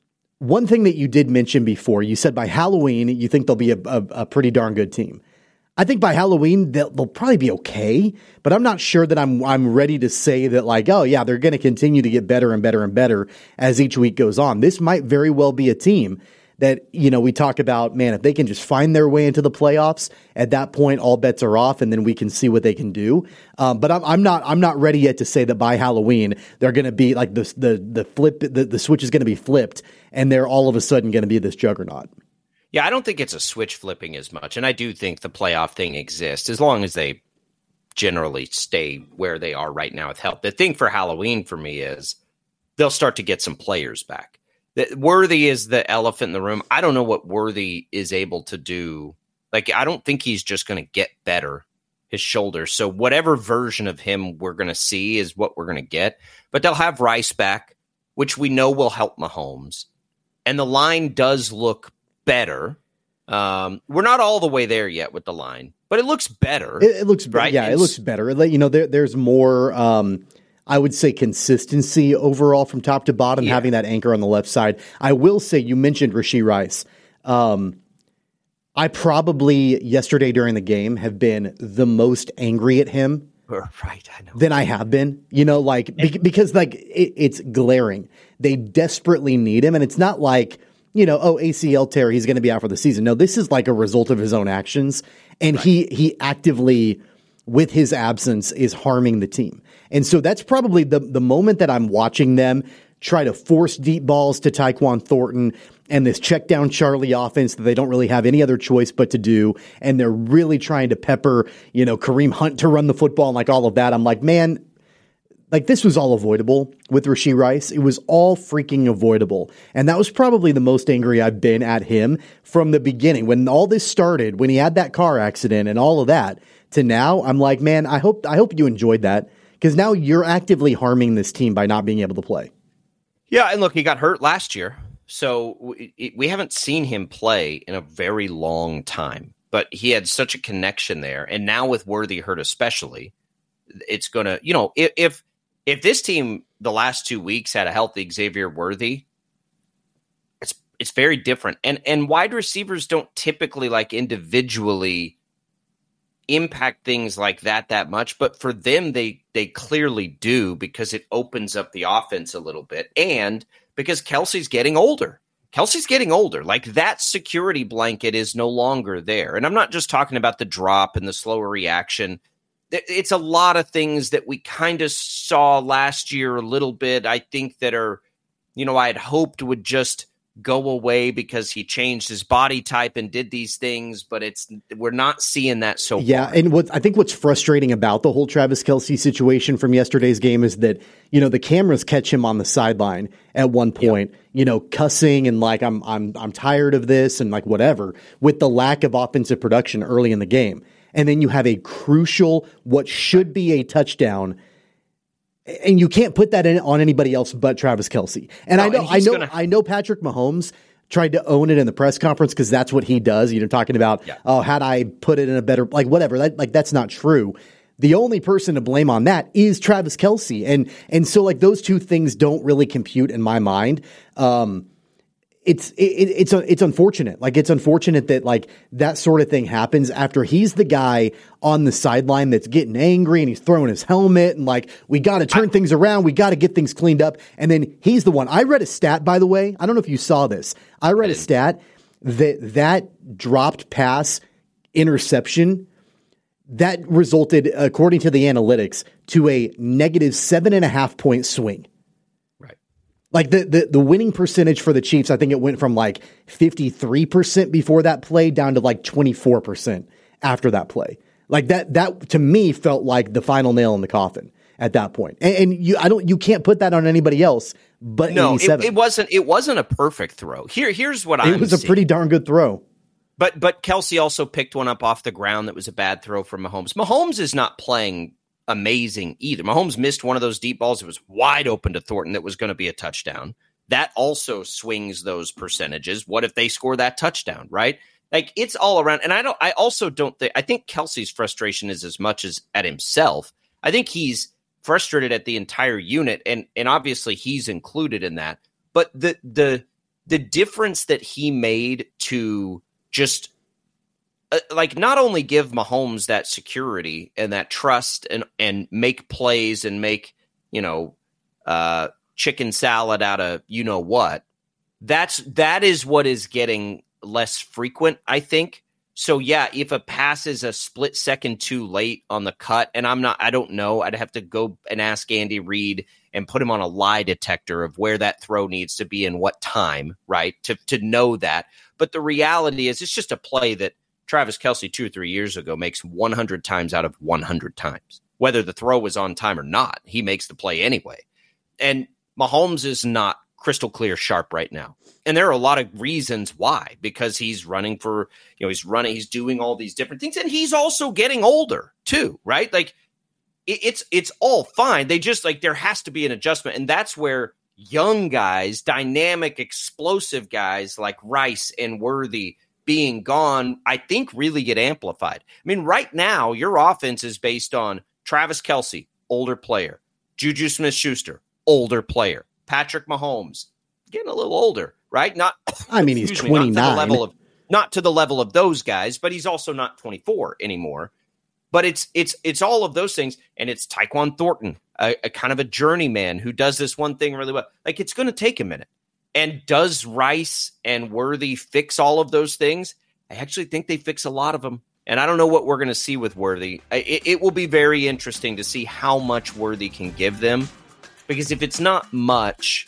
One thing that you did mention before, you said by Halloween, you think they'll be a, a, a pretty darn good team. I think by Halloween, they'll, they'll probably be okay, but I'm not sure that I'm I'm ready to say that, like, oh yeah, they're going to continue to get better and better and better as each week goes on. This might very well be a team that, you know, we talk about, man, if they can just find their way into the playoffs, at that point, all bets are off, and then we can see what they can do. Um, but I'm, I'm not, I'm not ready yet to say that by Halloween they're going to be like the the the flip, the, the switch is going to be flipped, and they're all of a sudden going to be this juggernaut. Yeah, I don't think it's a switch flipping as much, and I do think the playoff thing exists as long as they generally stay where they are right now with health. The thing for Halloween for me is they'll start to get some players back. Worthy is the elephant in the room. I don't know what Worthy is able to do. Like, I don't think he's just going to get better, his shoulder. So whatever version of him we're going to see is what we're going to get. But they'll have Rice back, which we know will help Mahomes. And the line does look better. Um, we're not all the way there yet with the line, but it looks better. It, it looks right. Yeah, it's, it looks better. You know, there, there's more. Um, I would say consistency overall from top to bottom, yeah. having that anchor on the left side. I will say, you mentioned Rashee Rice. Um, I probably yesterday during the game have been the most angry at him. Right, I know. Than I have been. You know, like be, because like it, it's glaring. They desperately need him, and it's not like, you know, oh, A C L tear, he's going to be out for the season. No, this is like a result of his own actions, and right. he he actively, with his absence, is harming the team. And so that's probably the the moment that I'm watching them try to force deep balls to Tyquan Thornton and this check down Charlie offense that they don't really have any other choice but to do. And they're really trying to pepper, you know, Kareem Hunt to run the football and like all of that. I'm like, man, like this was all avoidable with Rashee Rice. It was all freaking avoidable. And that was probably the most angry I've been at him from the beginning. When all this started, when he had that car accident and all of that, to now, I'm like, man, I hope I hope you enjoyed that. Because now you're actively harming this team by not being able to play. Yeah, and look, he got hurt last year, so we, we haven't seen him play in a very long time. But he had such a connection there, and now with Worthy hurt especially, it's going to, you know, if, if if this team the last two weeks had a healthy Xavier Worthy, it's it's very different. And and wide receivers don't typically like individually impact things like that that much, but for them they they clearly do, because it opens up the offense a little bit, and because Kelsey's getting older. Kelsey's getting older. Like, that security blanket is no longer there. And I'm not just talking about the drop and the slower reaction. It's a lot of things that we kind of saw last year a little bit, I think, that are, you know, I had hoped would just go away because he changed his body type and did these things, but it's we're not seeing that so yeah, far. And what I think what's frustrating about the whole Travis Kelce situation from yesterday's game is that, you know, the cameras catch him on the sideline at one point, yep. you know, cussing and like, I'm I'm I'm tired of this and like whatever, with the lack of offensive production early in the game. And then you have a crucial, what should be a touchdown, and you can't put that in on anybody else but Travis Kelce. And no, I know, and I know, gonna... I know Patrick Mahomes tried to own it in the press conference because that's what he does. You know, talking about, yeah. oh, had I put it in a better, like whatever, that, like that's not true. The only person to blame on that is Travis Kelce, and and so like those two things don't really compute in my mind. Um, it's it, it's it's unfortunate. Like it's unfortunate that like that sort of thing happens after he's the guy on the sideline that's getting angry and he's throwing his helmet and like we got to turn I, things around, we got to get things cleaned up, and then he's the one. I read a stat, by the way. I don't know if you saw this. I read I a stat that that dropped pass interception that resulted, according to the analytics, to a negative seven and a half point swing. Like the, the the winning percentage for the Chiefs, I think it went from like fifty-three percent before that play down to like twenty-four percent after that play. Like that that to me felt like the final nail in the coffin at that point. And, and you I don't you can't put that on anybody else but no, eighty-seven. It, it wasn't it wasn't a perfect throw. Here here's what I It was a seeing. pretty darn good throw. But but Kelsey also picked one up off the ground that was a bad throw from Mahomes. Mahomes is not playing amazing either. Mahomes missed one of those deep balls. It was wide open to Thornton that was going to be a touchdown. That also swings those percentages. What if they score that touchdown, right? Like it's all around. And I don't, I also don't think, I think Kelsey's frustration is as much as at himself. I think he's frustrated at the entire unit and, and obviously he's included in that. But the, the, the difference that he made to just uh, like not only give Mahomes that security and that trust and, and make plays and make, you know, uh, chicken salad out of you know what, that's that is what is getting less frequent, I think. So yeah, if a pass is a split second too late on the cut, and I'm not, I don't know, I'd have to go and ask Andy Reid and put him on a lie detector of where that throw needs to be and what time, right? To to know that. But the reality is, it's just a play that Travis Kelce two or three years ago makes one hundred times out of one hundred times. Whether the throw was on time or not, he makes the play anyway. And Mahomes is not crystal clear sharp right now. And there are a lot of reasons why, because he's running for, you know, he's running, he's doing all these different things. And he's also getting older too, right? Like it, it's, it's all fine. They just like, there has to be an adjustment. And that's where young guys, dynamic, explosive guys like Rice and Worthy being gone, I think really get amplified. I mean, right now, your offense is based on Travis Kelce, older player, Juju Smith-Schuster, older player, Patrick Mahomes, getting a little older, right? Not, I mean, he's twenty-nine. Me, not to the level of, not to the level of those guys, but he's also not twenty-four anymore. But it's it's it's all of those things, and it's Tyquan Thornton, a, a kind of a journeyman who does this one thing really well. Like, it's going to take a minute. And does Rice and Worthy fix all of those things? I actually think they fix a lot of them. And I don't know what we're going to see with Worthy. It, it will be very interesting to see how much Worthy can give them. Because if it's not much,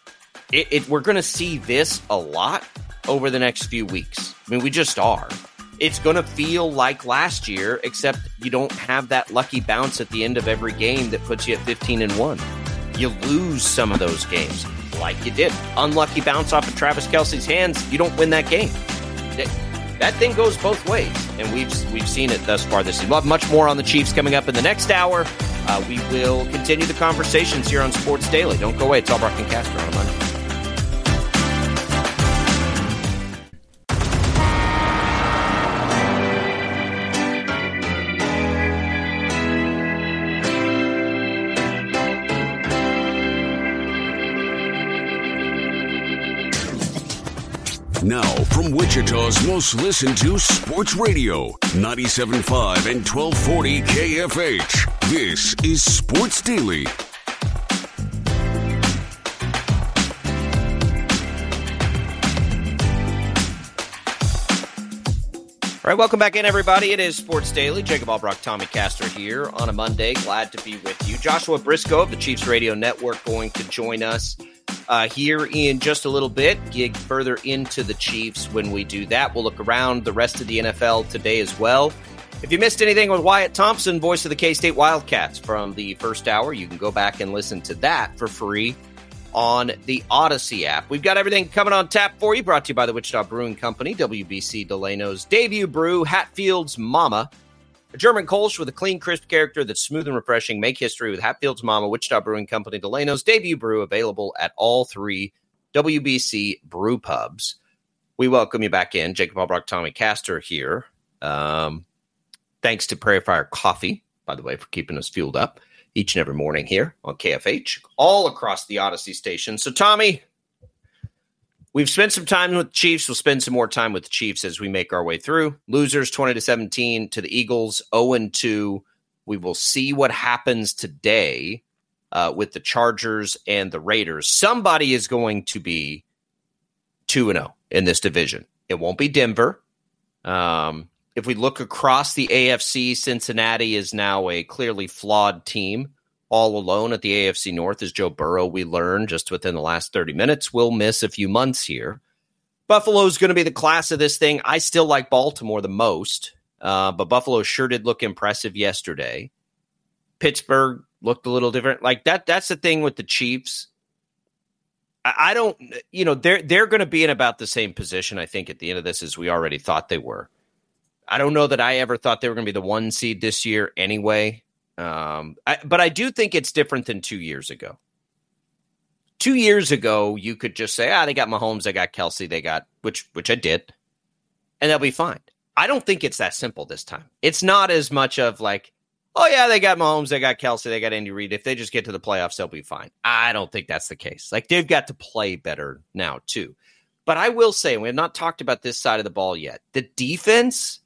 it, it we're going to see this a lot over the next few weeks. I mean, we just are. It's going to feel like last year, except you don't have that lucky bounce at the end of every game that puts you at fifteen and one. You lose some of those games, like you did. Unlucky bounce off of Travis Kelce's hands, you don't win that game. That, that thing goes both ways, and we've we've seen it thus far this season. We'll have much more on the Chiefs coming up in the next hour. Uh, we will continue the conversations here on Sports Daily. Don't go away. It's all Brock and Casper on Monday. Now, from Wichita's most listened to sports radio, ninety-seven point five and twelve forty K F H. This is Sports Daily. All right, welcome back in, everybody. It is Sports Daily. Jacob Albrock, Tommy Castor here on a Monday. Glad to be with you. Joshua Briscoe of the Chiefs Radio Network going to join us uh, here in just a little bit. Get further into the Chiefs when we do that. We'll look around the rest of the N F L today as well. If you missed anything with Wyatt Thompson, voice of the K-State Wildcats from the first hour, you can go back and listen to that for free on the Odyssey app. We've got everything coming on tap for you, brought to you by the Wichita Brewing Company, W B C Delano's debut brew, Hatfield's Mama. A German Kolsch with a clean, crisp character that's smooth and refreshing. Make history with Hatfield's Mama, Wichita Brewing Company, Delano's debut brew, available at all three W B C brew pubs. We welcome you back in. Jacob Albrock, Tommy Castor here. Um, thanks to Prairie Fire Coffee, by the way, for keeping us fueled up each and every morning here on K F H, all across the Odyssey station. So, Tommy, we've spent some time with the Chiefs. We'll spend some more time with the Chiefs as we make our way through. Losers twenty to seventeen to the Eagles, oh and two. We will see what happens today uh, with the Chargers and the Raiders. Somebody is going to be two and oh in this division. It won't be Denver. Um, if we look across the A F C, Cincinnati is now a clearly flawed team. All alone at the A F C North is Joe Burrow, we learned just within the last thirty minutes. Will miss a few months here. Buffalo's going to be the class of this thing. I still like Baltimore the most, uh, but Buffalo sure did look impressive yesterday. Pittsburgh looked a little different. Like that. That's the thing with the Chiefs. I, I don't, you know, they're they're going to be in about the same position, I think, at the end of this as we already thought they were. I don't know that I ever thought they were going to be the one seed this year anyway. Um, I, but I do think it's different than two years ago. Two years ago, you could just say, ah, they got Mahomes, they got Kelsey, they got, which which I did, and they'll be fine. I don't think it's that simple this time. It's not as much of like, oh yeah, they got Mahomes, they got Kelsey, they got Andy Reid. If they just get to the playoffs, they'll be fine. I don't think that's the case. Like they've got to play better now too. But I will say, we have not talked about this side of the ball yet. The defense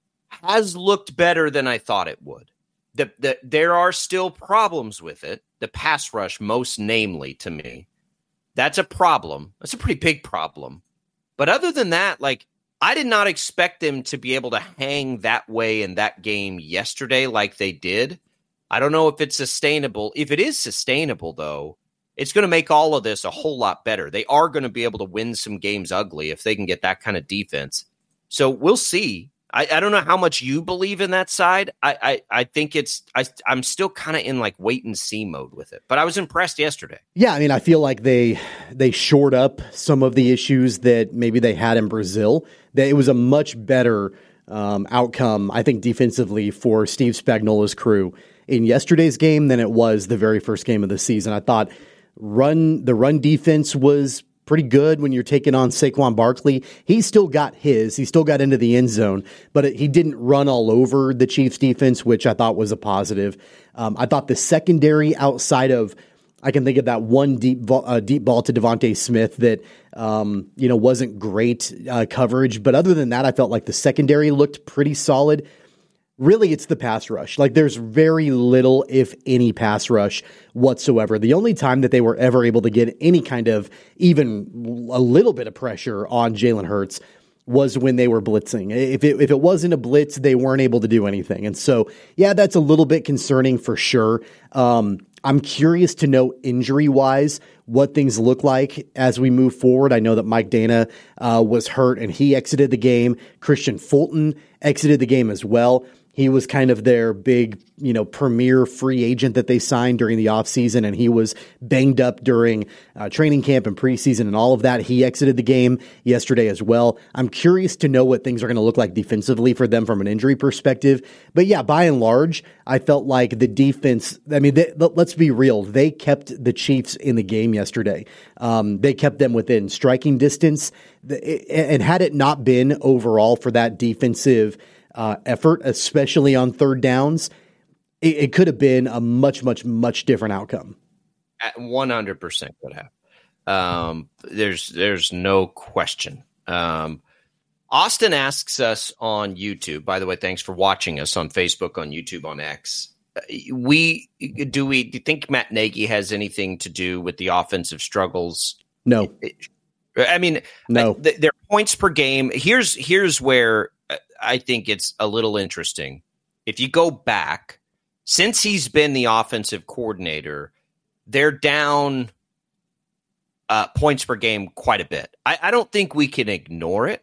has looked better than I thought it would. The, the, there are still problems with it. The pass rush, most namely to me, that's a problem. That's a pretty big problem. But other than that, like I did not expect them to be able to hang that way in that game yesterday like they did. I don't know if it's sustainable. If it is sustainable, though, it's going to make all of this a whole lot better. They are going to be able to win some games ugly if they can get that kind of defense. So we'll see. I, I don't know how much you believe in that side. I I, I think it's I, I'm still kind of in like wait and see mode with it. But I was impressed yesterday. Yeah, I mean, I feel like they they shored up some of the issues that maybe they had in Brazil. That it was a much better um, outcome, I think, defensively for Steve Spagnuolo's crew in yesterday's game than it was the very first game of the season. I thought run the run defense was pretty good when you're taking on Saquon Barkley. He still got his. He still got into the end zone, but it, he didn't run all over the Chiefs defense, which I thought was a positive. Um, I thought the secondary outside of, I can think of that one deep uh, deep ball to Devontae Smith that um, you know wasn't great uh, coverage, but other than that, I felt like the secondary looked pretty solid. Really, it's the pass rush. Like, there's very little, if any, pass rush whatsoever. The only time that they were ever able to get any kind of even a little bit of pressure on Jalen Hurts was when they were blitzing. If it, if it wasn't a blitz, they weren't able to do anything. And so, yeah, that's a little bit concerning for sure. Um, I'm curious to know injury-wise what things look like as we move forward. I know that Mike Dana uh, was hurt and he exited the game. Christian Fulton exited the game as well. He was kind of their big, you know, premier free agent that they signed during the offseason, and he was banged up during uh, training camp and preseason and all of that. He exited the game yesterday as well. I'm curious to know what things are going to look like defensively for them from an injury perspective. But yeah, by and large, I felt like the defense, I mean, they, let's be real. They kept the Chiefs in the game yesterday. Um, they kept them within striking distance. And had it not been overall for that defensive Uh, effort, especially on third downs, it, it could have been a much, much, much different outcome. At one hundred percent could have. Um, there's there's no question. Um, Austin asks us on YouTube, by the way, thanks for watching us on Facebook, on YouTube, on X. We do we do you think Matt Nagy has anything to do with the offensive struggles? No. I mean, no. I, their points per game. Here's here's where I think it's a little interesting. If you go back, since he's been the offensive coordinator, they're down uh, points per game quite a bit. I, I don't think we can ignore it.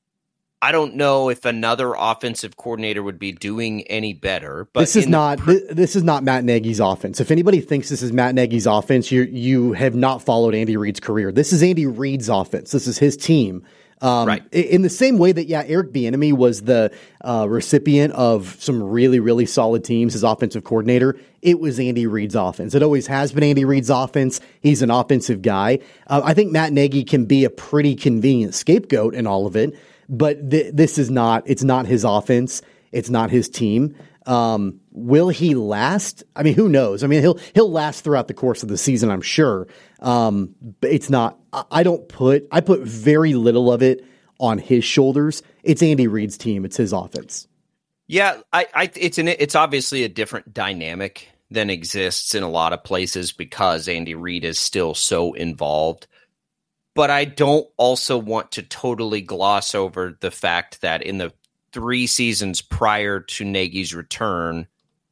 I don't know if another offensive coordinator would be doing any better. But this is not pre- this is not Matt Nagy's offense. If anybody thinks this is Matt Nagy's offense, you you have not followed Andy Reid's career. This is Andy Reid's offense. This is his team. Um, right. In the same way that, yeah, Eric Bieniemy was the uh, recipient of some really, really solid teams as offensive coordinator, it was Andy Reid's offense. It always has been Andy Reid's offense. He's an offensive guy. Uh, I think Matt Nagy can be a pretty convenient scapegoat in all of it, but th- this is not, it's not his offense. It's not his team. Um, will he last? I mean, who knows? I mean, he'll he'll last throughout the course of the season, I'm sure. Um, but it's not. I don't put. I put very little of it on his shoulders. It's Andy Reid's team. It's his offense. Yeah, I, I it's an it's obviously a different dynamic than exists in a lot of places because Andy Reid is still so involved. But I don't also want to totally gloss over the fact that in the three seasons prior to Nagy's return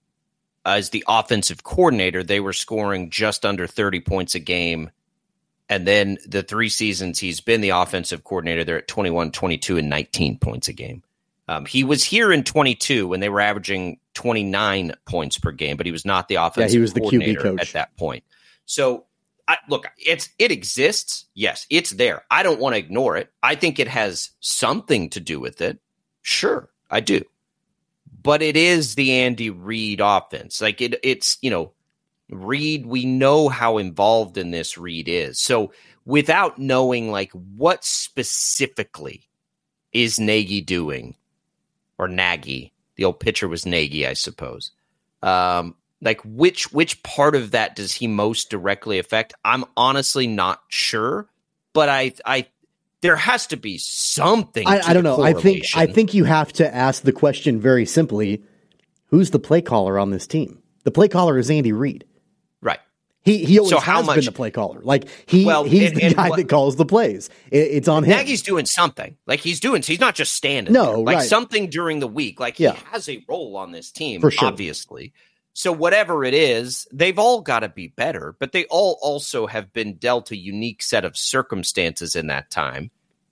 as the offensive coordinator, they were scoring just under thirty points a game. And then the three seasons he's been the offensive coordinator, they're at twenty-one, twenty-two, and nineteen points a game. Um, he was here in twenty-two when they were averaging twenty-nine points per game, but he was not the offensive yeah, he was the coordinator Q B coach at that point. So I, look, it's it exists. Yes, it's there. I don't want to ignore it. I think it has something to do with it. Sure, I do. But it is the Andy Reid offense. Like it, it's, you know, Reid, we know how involved in this Reid is. So without knowing like what specifically is Nagy doing, or Nagy, the old pitcher was Nagy, I suppose. Um, like which which part of that does he most directly affect? I'm honestly not sure, but I I there has to be something. I, I don't know. I think I think you have to ask the question very simply: who's the play caller on this team? The play caller is Andy Reid. Right. He he always so how has much, been the play caller. Like he well, he's and, the and guy what, that calls the plays. It, it's on him. Nagy's doing something. Like he's doing. He's not just standing. No, there. Like right. something during the week. Like yeah. he has a role on this team. For sure. Obviously. So whatever it is, they've all got to be better, but they all also have been dealt a unique set of circumstances in that time.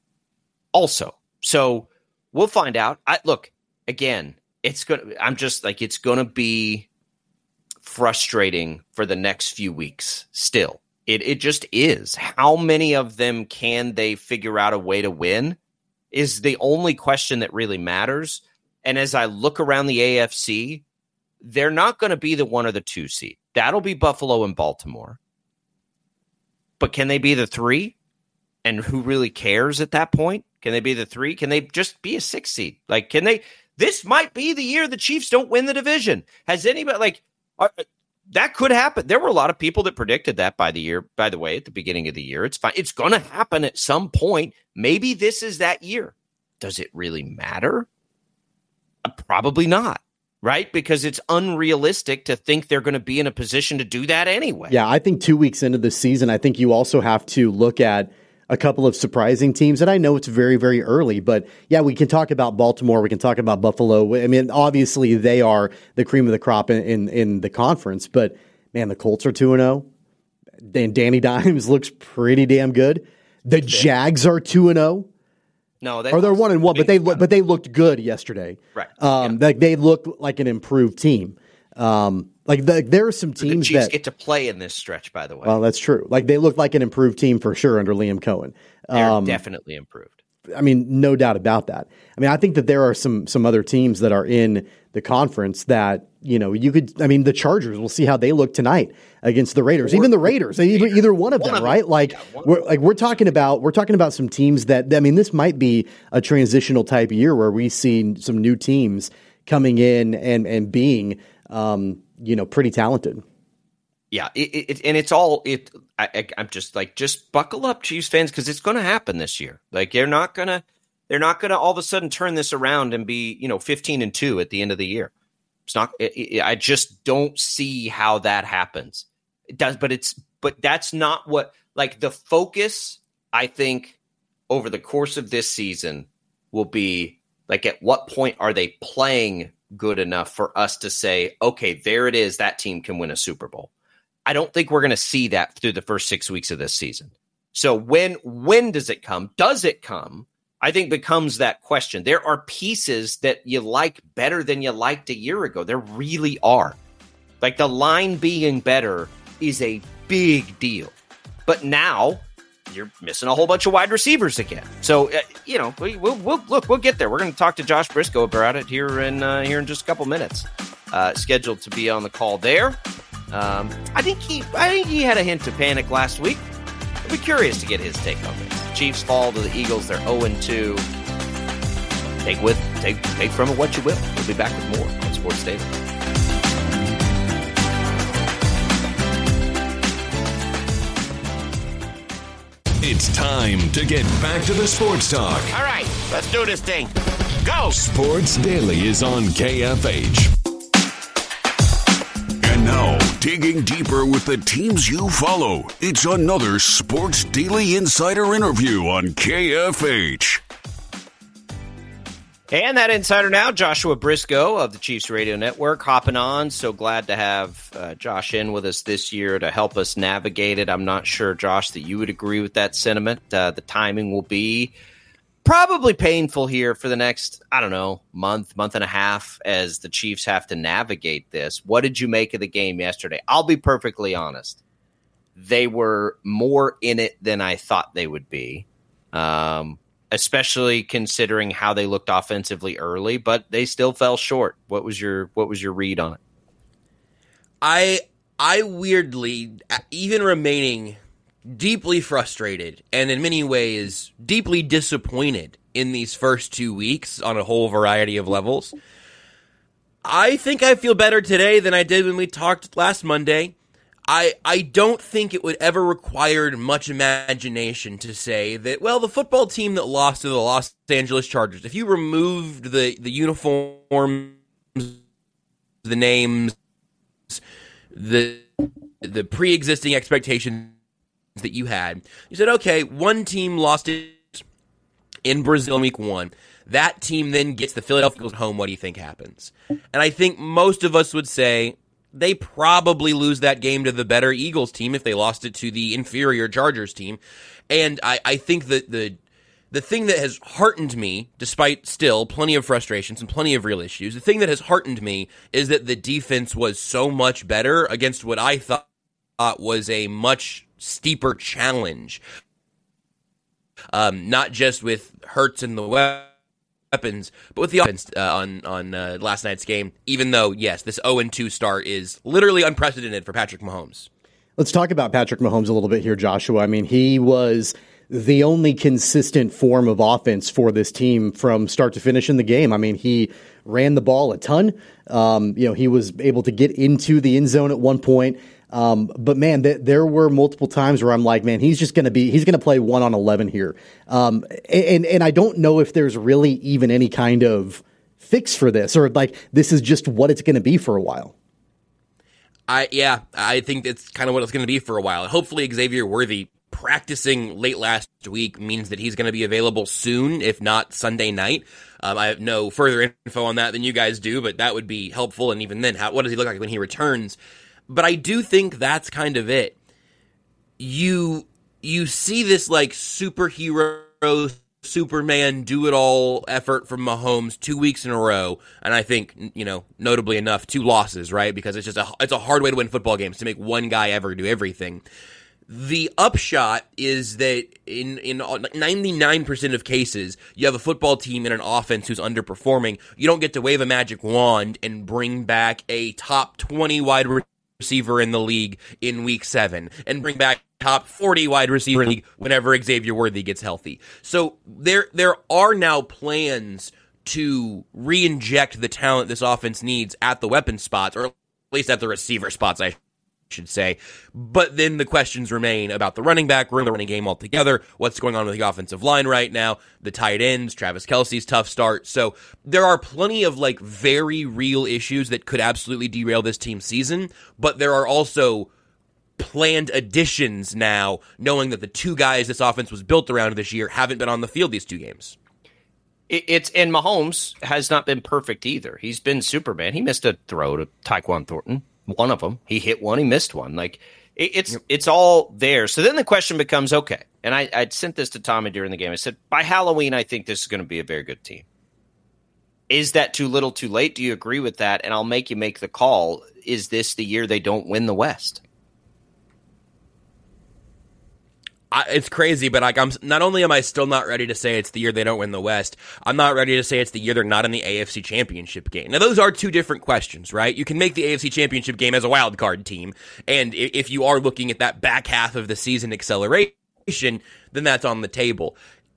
Also, so we'll find out. I look again. It's gonna. I'm just like it's gonna be frustrating for the next few weeks. Still, it it just is. How many of them can they figure out a way to win? Is the only question that really matters. And as I look around the A F C, they're not going to be the one or the two seed. That'll be Buffalo and Baltimore. But can they be the three? And who really cares at that point? Can they be the three? Can they just be a six seed? Like, can they? This might be the year the Chiefs don't win the division. Has anybody like are, that could happen? There were a lot of people that predicted that by the year. By the way, at the beginning of the year, it's fine. It's going to happen at some point. Maybe this is that year. Does it really matter? Uh, probably not. Right? Because it's unrealistic to think they're going to be in a position to do that anyway. Yeah, I think two weeks into the season, I think you also have to look at a couple of surprising teams. And I know it's very, very early, but yeah, we can talk about Baltimore. We can talk about Buffalo. I mean, obviously they are the cream of the crop in, in, in the conference, but man, the Colts are two and oh. And Danny Dimes looks pretty damn good. The Jags are two and oh. No, they or they're one and one, but they but they looked good yesterday. Right. Um, yeah. Like they looked like an improved team. Um, like the, there are some teams the Chiefs that get to play in this stretch. By the way, well, that's true. Like they looked like an improved team for sure under Liam Cohen. They're um, definitely improved. I mean, no doubt about that. I mean, I think that there are some some other teams that are in the conference that, you know, you could, I mean, the Chargers, we'll see how they look tonight against the Raiders. Or, Even the Raiders, either, either one of one them, of right? Them. Like, yeah, we're like we're talking about we're talking about some teams that, I mean, this might be a transitional type year where we see some new teams coming in and and being, um, you know, pretty talented. Yeah, it, it, and it's all it. I, I, I'm just like, just buckle up, Chiefs fans, because it's going to happen this year. Like they're not gonna, they're not gonna all of a sudden turn this around and be, you know, fifteen and two at the end of the year. It's not. It, it, I just don't see how that happens. It does, but it's, but that's not what. Like the focus, I think, over the course of this season will be like, at what point are they playing good enough for us to say, okay, there it is, that team can win a Super Bowl. I don't think we're going to see that through the first six weeks of this season. So when when does it come? Does it come? I think becomes that question. There are pieces that you like better than you liked a year ago. There really are. Like the line being better is a big deal. But now you're missing a whole bunch of wide receivers again. So, uh, you know, we, we'll, we'll look, we'll get there. We're going to talk to Josh Briscoe about it here in, uh, here in just a couple minutes. Uh, scheduled to be on the call there. Um, I think he, I think he had a hint of panic last week. I'd be curious to get his take on this. Chiefs fall to the Eagles. They're oh and two. Take with, take, take from it what you will. We'll be back with more on Sports Daily. It's time to get back to the sports talk. All right, let's do this thing. Go! Sports Daily is on K F H. And now, digging deeper with the teams you follow, it's another Sports Daily Insider interview on K F H. And that insider now, Joshua Briscoe of the Chiefs Radio Network, hopping on. So glad to have uh, Josh in with us this year to help us navigate it. I'm not sure, Josh, that you would agree with that sentiment. Uh, the timing will be probably painful here for the next, I don't know, month, month and a half as the Chiefs have to navigate this. What did you make of the game yesterday? I'll be perfectly honest. They were more in it than I thought they would be. Um Especially considering how they looked offensively early, but they still fell short. What was your what was your read on it? I I weirdly, even remaining deeply frustrated and in many ways deeply disappointed in these first two weeks on a whole variety of levels, I think I feel better today than I did when we talked last Monday. I, I don't think it would ever require much imagination to say that, well, the football team that lost to the Los Angeles Chargers, if you removed the, the uniforms, the names, the the pre-existing expectations that you had, you said, okay, one team lost it in Brazil in week one. That team then gets the Philadelphia Eagles home. What do you think happens? And I think most of us would say, they probably lose that game to the better Eagles team if they lost it to the inferior Chargers team. And I, I think that the the thing that has heartened me, despite still plenty of frustrations and plenty of real issues, the thing that has heartened me is that the defense was so much better against what I thought was a much steeper challenge. Um, not just with Hurts and the weapons. weapons, but with the offense uh, on on uh, last night's game, even though, yes, this oh and two start is literally unprecedented for Patrick Mahomes. Let's talk about Patrick Mahomes a little bit here, Joshua. I mean, he was the only consistent form of offense for this team from start to finish in the game. I mean, he ran the ball a ton. Um, you know, he was able to get into the end zone at one point. Um, but man, th- there were multiple times where I'm like, man, he's just going to be, he's going to play one on eleven here. Um, and, and I don't know if there's really even any kind of fix for this, or like, this is just what it's going to be for a while. I, yeah, I think it's kind of what it's going to be for a while. Hopefully Xavier Worthy practicing late last week means that he's going to be available soon, if not Sunday night. Um, I have no further info on that than you guys do, but that would be helpful. And even then, how, what does he look like when he returns? But I do think that's kind of it. You you see this like superhero, Superman, do-it-all effort from Mahomes two weeks in a row, and I think, you know, notably enough, two losses, right? Because it's just a it's a hard way to win football games, to make one guy ever do everything. The upshot is that in in ninety-nine percent of cases, you have a football team and an offense who's underperforming. You don't get to wave a magic wand and bring back a top twenty wide receiver. receiver in the league in week seven and bring back top forty wide receiver in the league whenever Xavier Worthy gets healthy. So there there are now plans to re-inject the talent this offense needs at the weapon spots, or at least at the receiver spots, I should say. But then the questions remain about the running back room, the running game altogether, what's going on with the offensive line right now, the tight ends, Travis Kelce's tough start. So there are plenty of like very real issues that could absolutely derail this team's season, but there are also planned additions now, knowing that the two guys this offense was built around this year haven't been on the field these two games. It's and Mahomes has not been perfect either. He's been Superman. He missed a throw to Tyquan Thornton. One of them. He hit one, he missed one. Like, it, it's yep. it's all there. So then the question becomes, okay, and I I sent this to Tommy during the game. I said, by Halloween, I think this is going to be a very good team. Is that too little too late? Do you agree with that? And I'll make you make the call. Is this the year they don't win the West? I, it's crazy, but like I'm not only am I still not ready to say it's the year they don't win the West, I'm not ready to say it's the year they're not in the A F C Championship game. Now, those are two different questions, right? You can make the A F C Championship game as a wild card team, and if you are looking at that back half of the season acceleration, then that's on the table.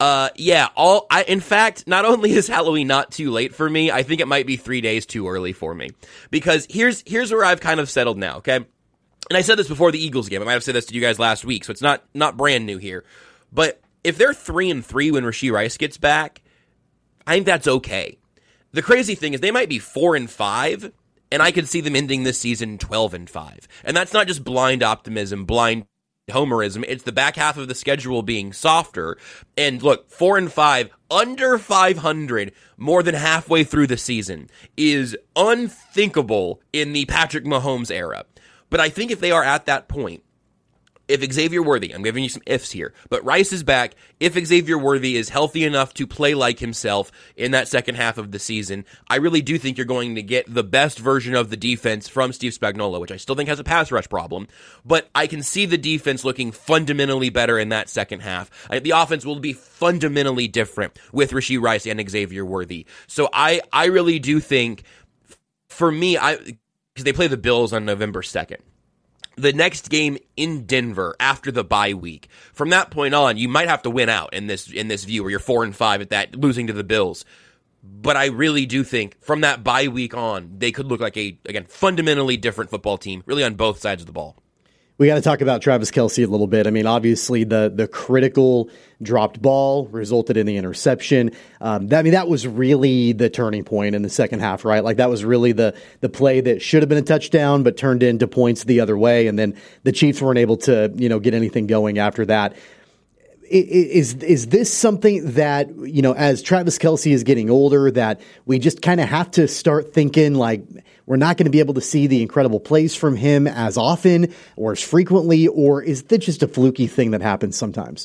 Uh, yeah, all, I, in fact, not only is Halloween not too late for me, I think it might be three days too early for me. Because here's, here's where I've kind of settled now, okay? And I said this before the Eagles game. I might have said this to you guys last week, so it's not, not brand new here. But if they're three and three when Rashee Rice gets back, I think that's okay. The crazy thing is they might be four and five, and I could see them ending this season twelve and five. And that's not just blind optimism, blind homerism. It's the back half of the schedule being softer. And look, four and five, under five hundred, more than halfway through the season is unthinkable in the Patrick Mahomes era. But I think if they are at that point, if Xavier Worthy, I'm giving you some ifs here, but Rice is back, if Xavier Worthy is healthy enough to play like himself in that second half of the season, I really do think you're going to get the best version of the defense from Steve Spagnuolo, which I still think has a pass rush problem, but I can see the defense looking fundamentally better in that second half. I, the offense will be fundamentally different with Rashee Rice and Xavier Worthy. So I, I really do think, for me, I because they play the Bills on November second. The next game in Denver after the bye week. From that point on, you might have to win out in this in this view where you're four and five at that, losing to the Bills. But I really do think from that bye week on, they could look like a, again, fundamentally different football team, really on both sides of the ball. We got to talk about Travis Kelce a little bit. I mean, obviously the the critical dropped ball resulted in the interception. Um, that, I mean, that was really the turning point in the second half, right? Like that was really the the play that should have been a touchdown, but turned into points the other way. And then the Chiefs weren't able to, you know, get anything going after that. Is is this something that, you know, as Travis Kelce is getting older, that we just kind of have to start thinking like we're not going to be able to see the incredible plays from him as often or as frequently, or is that just a fluky thing that happens sometimes?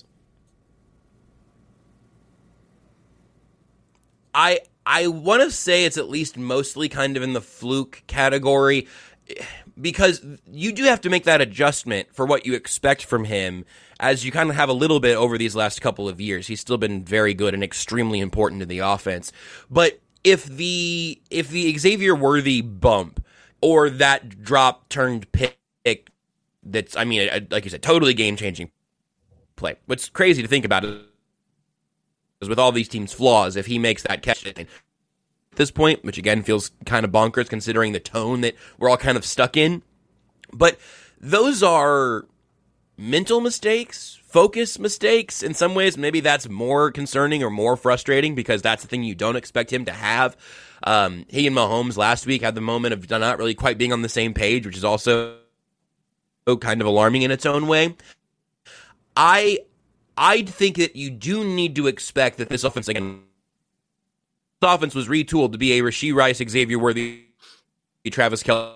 I I want to say it's at least mostly kind of in the fluke category, because you do have to make that adjustment for what you expect from him, as you kind of have a little bit over these last couple of years. He's still been very good and extremely important to the offense. But if the if the Xavier Worthy bump or that drop turned pick, that's, I mean, like you said, totally game-changing play. What's crazy to think about it is with all these teams' flaws, if he makes that catch at this point, which again feels kind of bonkers considering the tone that we're all kind of stuck in. But those are mental mistakes, focus mistakes. In some ways, maybe that's more concerning or more frustrating because that's the thing you don't expect him to have. Um, he and Mahomes last week had the moment of not really quite being on the same page, which is also kind of alarming in its own way. I I think that you do need to expect that this offense, again, this offense was retooled to be a Rashee Rice, Xavier Worthy, Travis Kelce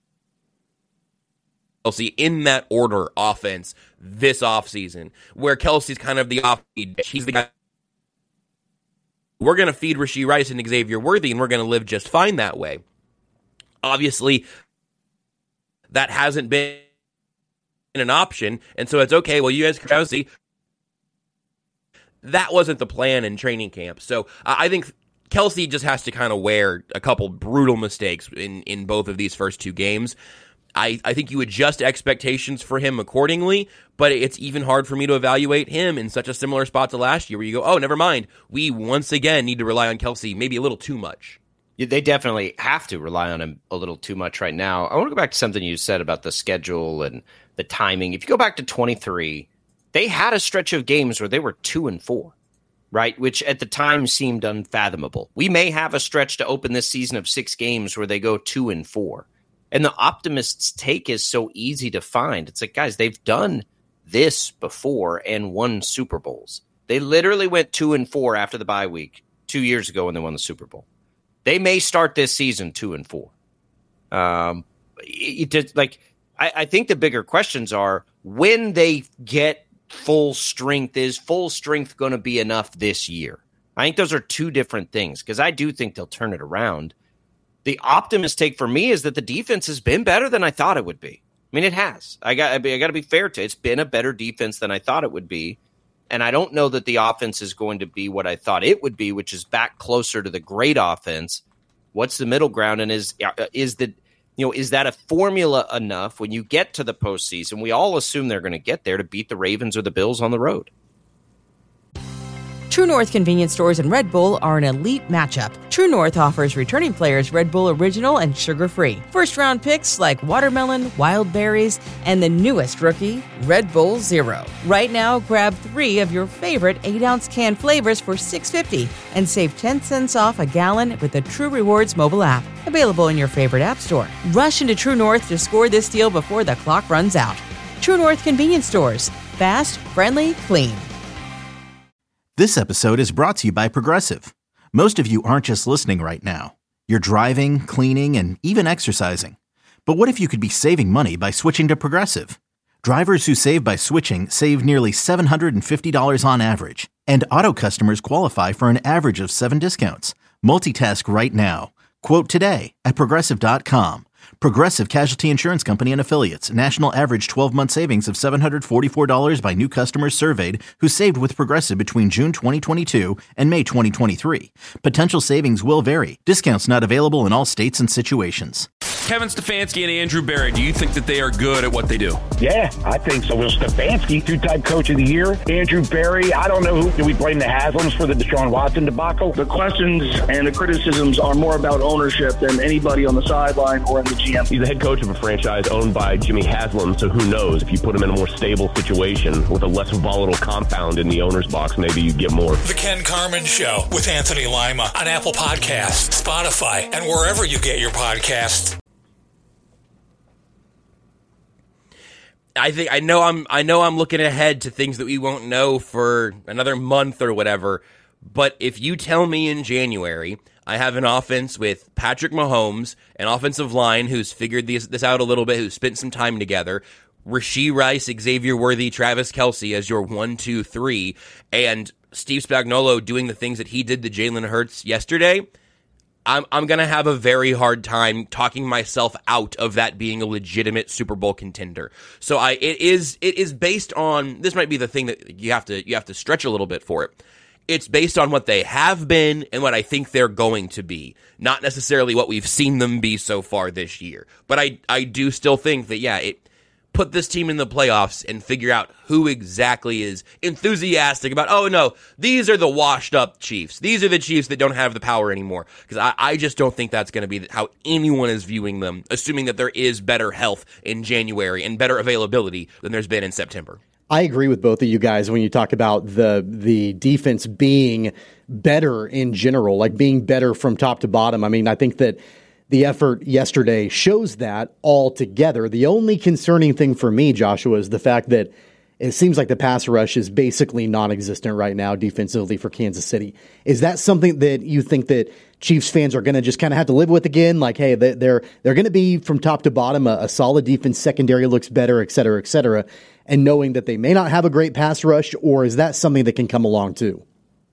in that order offense this offseason, where Kelce's kind of the off feed. He's the guy. We're going to feed Rashee Rice and Xavier Worthy, and we're going to live just fine that way. Obviously, that hasn't been an option, and so it's okay. Well, you guys can see that wasn't the plan in training camp. So uh, I think Kelce just has to kind of wear a couple brutal mistakes in, in both of these first two games. I, I think you adjust expectations for him accordingly, but it's even hard for me to evaluate him in such a similar spot to last year where you go, oh, never mind. We once again need to rely on Kelce maybe a little too much. Yeah, they definitely have to rely on him a little too much right now. I want to go back to something you said about the schedule and the timing. If you go back to twenty-three, they had a stretch of games where they were two and four, right? Which at the time seemed unfathomable. We may have a stretch to open this season of six games where they go two and four. And the optimist's take is so easy to find. It's like, guys, they've done this before and won Super Bowls. They literally went two and four after the bye week two years ago when they won the Super Bowl. They may start this season two and four. Um, it, it, like I, I think the bigger questions are when they get full strength. Is full strength going to be enough this year? I think those are two different things because I do think they'll turn it around. The optimist take for me is that the defense has been better than I thought it would be. I mean, it has. I got. I got to be fair to it. It's been a better defense than I thought it would be, and I don't know that the offense is going to be what I thought it would be, which is back closer to the great offense. What's the middle ground, and is is the you know is that a formula enough when you get to the postseason? We all assume they're going to get there to beat the Ravens or the Bills on the road. True North convenience stores and Red Bull are an elite matchup. True North offers returning players Red Bull Original and sugar-free. First-round picks like watermelon, wild berries, and the newest rookie, Red Bull Zero. Right now, grab three of your favorite eight ounce can flavors for six dollars and fifty cents and save ten cents off a gallon with the True Rewards mobile app. Available in your favorite app store. Rush into True North to score this deal before the clock runs out. True North convenience stores. Fast, friendly, clean. This episode is brought to you by Progressive. Most of you aren't just listening right now. You're driving, cleaning, and even exercising. But what if you could be saving money by switching to Progressive? Drivers who save by switching save nearly seven hundred fifty dollars on average. And auto customers qualify for an average of seven discounts. Multitask right now. Quote today at Progressive dot com. Progressive Casualty Insurance Company and Affiliates. National average twelve-month savings of seven hundred forty-four dollars by new customers surveyed who saved with Progressive between June twenty twenty-two and May twenty twenty-three. Potential savings will vary. Discounts not available in all states and situations. Kevin Stefanski and Andrew Berry, do you think that they are good at what they do? Yeah, I think so. Will Stefanski, two-time coach of the year. Andrew Berry, I don't know who. Do we blame the Haslams for the Deshaun Watson debacle? The questions and the criticisms are more about ownership than anybody on the sideline or in the G M. He's the head coach of a franchise owned by Jimmy Haslam, so who knows? If you put him in a more stable situation with a less volatile compound in the owner's box, maybe you get more. The Ken Carman Show with Anthony Lima on Apple Podcasts, Spotify, and wherever you get your podcasts. I think I know I'm I know I'm looking ahead to things that we won't know for another month or whatever, but if you tell me in January I have an offense with Patrick Mahomes, an offensive line who's figured this, this out a little bit, who's spent some time together, Rashee Rice, Xavier Worthy, Travis Kelce as your one, two, three, and Steve Spagnuolo doing the things that he did to Jalen Hurts yesterday, I'm I'm going to have a very hard time talking myself out of that being a legitimate Super Bowl contender. So I it is it is based on, this might be the thing that you have to you have to stretch a little bit for it. It's based on what they have been and what I think they're going to be, not necessarily what we've seen them be so far this year. But I I do still think that yeah, it put this team in the playoffs and figure out who exactly is enthusiastic about, oh no, these are the washed up Chiefs. These are the Chiefs that don't have the power anymore. Because I, I just don't think that's going to be how anyone is viewing them, assuming that there is better health in January and better availability than there's been in September. I agree with both of you guys when you talk about the the defense being better in general, like being better from top to bottom. I mean, I think that the effort yesterday shows that altogether. The only concerning thing for me, Joshua, is the fact that it seems like the pass rush is basically non-existent right now defensively for Kansas City. Is that something that you think that Chiefs fans are going to just kind of have to live with again? Like, hey, they're they're going to be from top to bottom a, a solid defense, secondary looks better, et cetera, et cetera, and knowing that they may not have a great pass rush, or is that something that can come along too?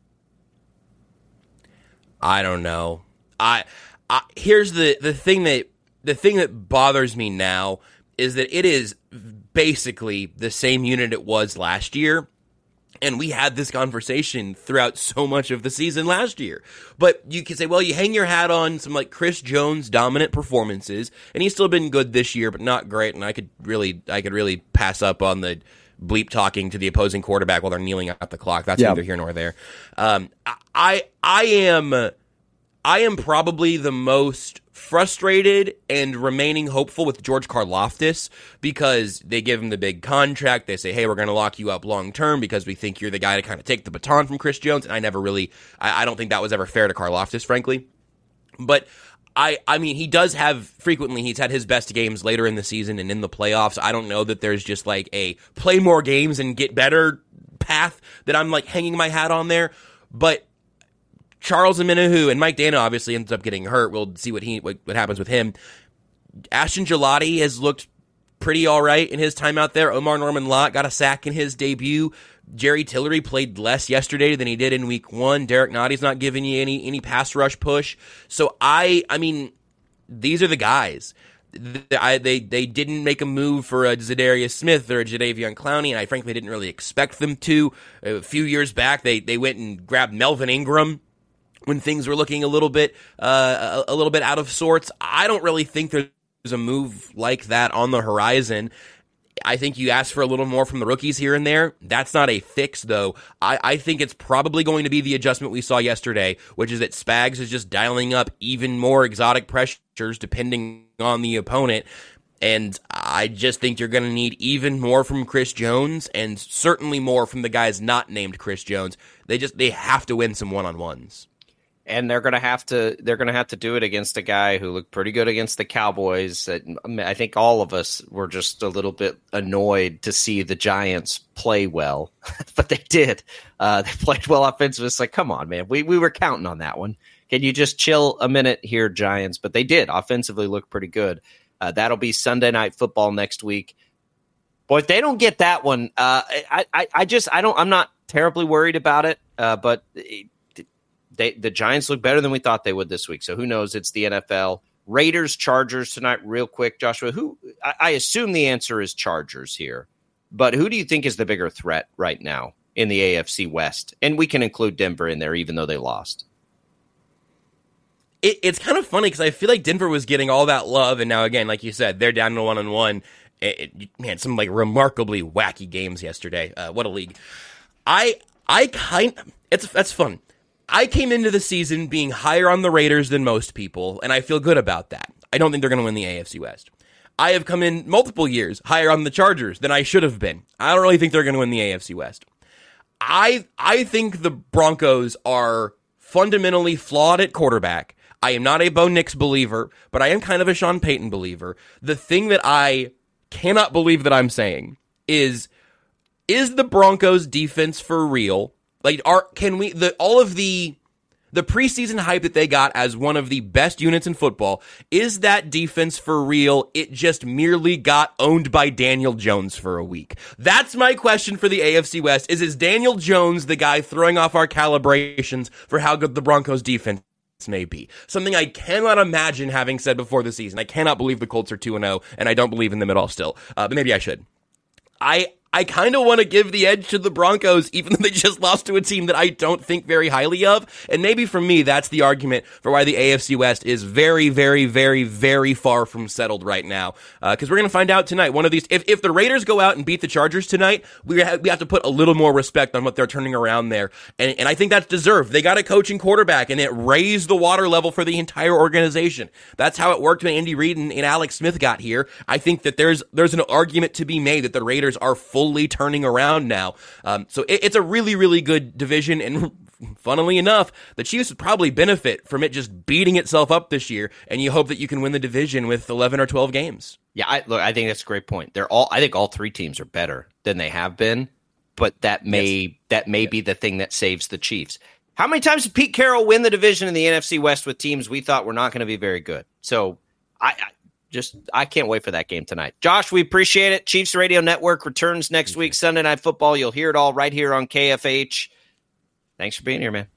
I don't know. I... Uh, here's the, the thing that the thing that bothers me now is that it is basically the same unit it was last year, and we had this conversation throughout so much of the season last year. But you can say, well, you hang your hat on some like Chris Jones dominant performances, and he's still been good this year, but not great. And I could really I could really pass up on the bleep talking to the opposing quarterback while they're kneeling at the clock. That's yeah. neither here nor there. Um, I I am. I am probably the most frustrated and remaining hopeful with George Karlaftis because they give him the big contract. They say, hey, we're going to lock you up long term because we think you're the guy to kind of take the baton from Chris Jones. And I never really, I, I don't think that was ever fair to Karlaftis, frankly. But I, I mean, he does have frequently, he's had his best games later in the season and in the playoffs. I don't know that there's just like a play more games and get better path that I'm like hanging my hat on there. But Charles Omenihu and Mike Dana obviously ends up getting hurt. We'll see what he what, what happens with him. Ashton Gillotte has looked pretty all right in his time out there. Omar Norman-Lott got a sack in his debut. Jerry Tillery played less yesterday than he did in week one. Derek Notty's not giving you any any pass rush push. So I I mean, these are the guys. I, they they didn't make a move for a Zadarius Smith or a Jadeveon Clowney, and I frankly didn't really expect them to. A few years back, they they went and grabbed Melvin Ingram when things were looking a little bit uh, a, a little bit out of sorts. I don't really think there's a move like that on the horizon. I think you ask for a little more from the rookies here and there. That's not a fix, though. I, I think it's probably going to be the adjustment we saw yesterday, which is that Spags is just dialing up even more exotic pressures depending on the opponent. And I just think you're going to need even more from Chris Jones, and certainly more from the guys not named Chris Jones. They just they have to win some one-on-ones. And they're gonna have to. They're gonna have to do it against a guy who looked pretty good against the Cowboys. I think all of us were just a little bit annoyed to see the Giants play well, but they did. Uh, they played well offensively. It's like, come on, man. We we were counting on that one. Can you just chill a minute here, Giants? But they did offensively look pretty good. Uh, that'll be Sunday Night Football next week. Boy, if they don't get that one, uh, I, I I just I don't. I'm not terribly worried about it. Uh, but. It, They, the Giants look better than we thought they would this week. So who knows? It's the N F L. Raiders, Chargers tonight, real quick. Joshua, who I, I assume the answer is Chargers here. But who do you think is the bigger threat right now in the A F C West? And we can include Denver in there, even though they lost. It, it's kind of funny because I feel like Denver was getting all that love. And now, again, like you said, they're down to one on one. It, it, man, some like remarkably wacky games yesterday. Uh, what a league. I, I kind it's that's fun. I came into the season being higher on the Raiders than most people, and I feel good about that. I don't think they're going to win the A F C West. I have come in multiple years higher on the Chargers than I should have been. I don't really think they're going to win the A F C West. I I think the Broncos are fundamentally flawed at quarterback. I am not a Bo Nix believer, but I am kind of a Sean Payton believer. The thing that I cannot believe that I'm saying is, is the Broncos defense for real? Like, are can we the all of the the preseason hype that they got as one of the best units in football, is that defense for real? It just merely got owned by Daniel Jones for a week. That's my question for the A F C West. Is is Daniel Jones the guy throwing off our calibrations for how good the Broncos defense may be? Something I cannot imagine having said before the season. I cannot believe the Colts are two and oh, and I don't believe in them at all still. Uh, but maybe I should. I I kind of want to give the edge to the Broncos, even though they just lost to a team that I don't think very highly of. And maybe for me, that's the argument for why the A F C West is very, very, very, very far from settled right now. Because uh, we're going to find out tonight. One of these, if, if the Raiders go out and beat the Chargers tonight, we have, we have to put a little more respect on what they're turning around there. And, and I think that's deserved. They got a coaching quarterback, and it raised the water level for the entire organization. That's how it worked when Andy Reid and, and Alex Smith got here. I think that there's there's an argument to be made that the Raiders are fully turning around now. Um, so it, it's a really, really good division, and funnily enough, the Chiefs would probably benefit from it just beating itself up this year, and you hope that you can win the division with eleven or twelve games. Yeah, I, look, I think that's a great point. They're all, I think all three teams are better than they have been, but that may yes. that may yes. be the thing that saves the Chiefs. How many times did Pete Carroll win the division in the N F C West with teams we thought were not going to be very good? So I, I Just, I can't wait for that game tonight. Josh, we appreciate it. Chiefs Radio Network returns next week, Sunday Night Football. You'll hear it all right here on K F H. Thanks for being here, man.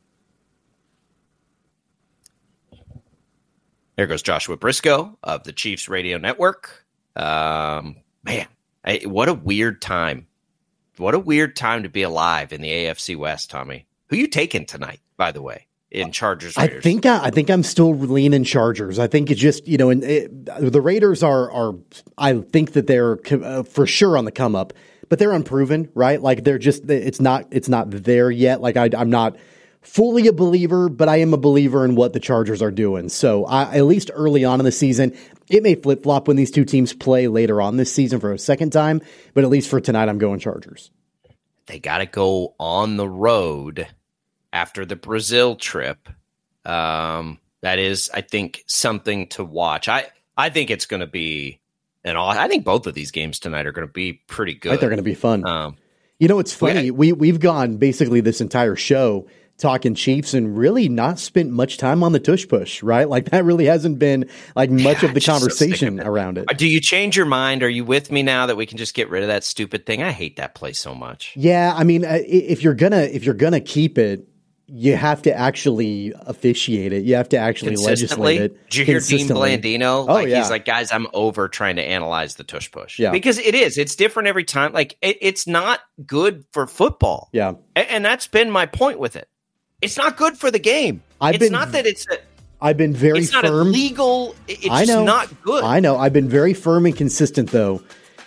There goes Joshua Briscoe of the Chiefs Radio Network. Um, man, I, what a weird time. What a weird time to be alive in the A F C West, Tommy. Who you taking tonight, by the way? In Chargers, Raiders. I think I, I think I'm still leaning Chargers. I think it's just, you know, and it, the Raiders are are I think that they're uh, for sure on the come up, but they're unproven, right? Like they're just it's not it's not there yet. Like I, I'm not fully a believer, but I am a believer in what the Chargers are doing. So I, at least early on in the season, it may flip flop when these two teams play later on this season for a second time, but at least for tonight, I'm going Chargers. They got to go on the road after the Brazil trip. Um, that is, I think, something to watch. I, I think it's going to be an all. I think both of these games tonight are going to be pretty good. I think they're going to be fun. Um, you know, it's funny. We, we've gone basically this entire show talking Chiefs and really not spent much time on the tush push, right? Like that really hasn't been like much yeah, of the conversation so around it. Do you change your mind? Are you with me now that we can just get rid of that stupid thing? I hate that place so much. Yeah. I mean, if you're gonna, if you're gonna keep it, you have to actually officiate it. You have to actually legislate it. Did you hear Dean Blandino? Oh, like, yeah. He's like, guys, I'm over trying to analyze the tush push. Yeah. Because it is. It's different every time. Like, it, it's not good for football. Yeah. And, and that's been my point with it. It's not good for the game. I've it's been, not that it's a, I've been very it's firm. It's not illegal. It's I know, just not good. I know. I've been very firm and consistent, though,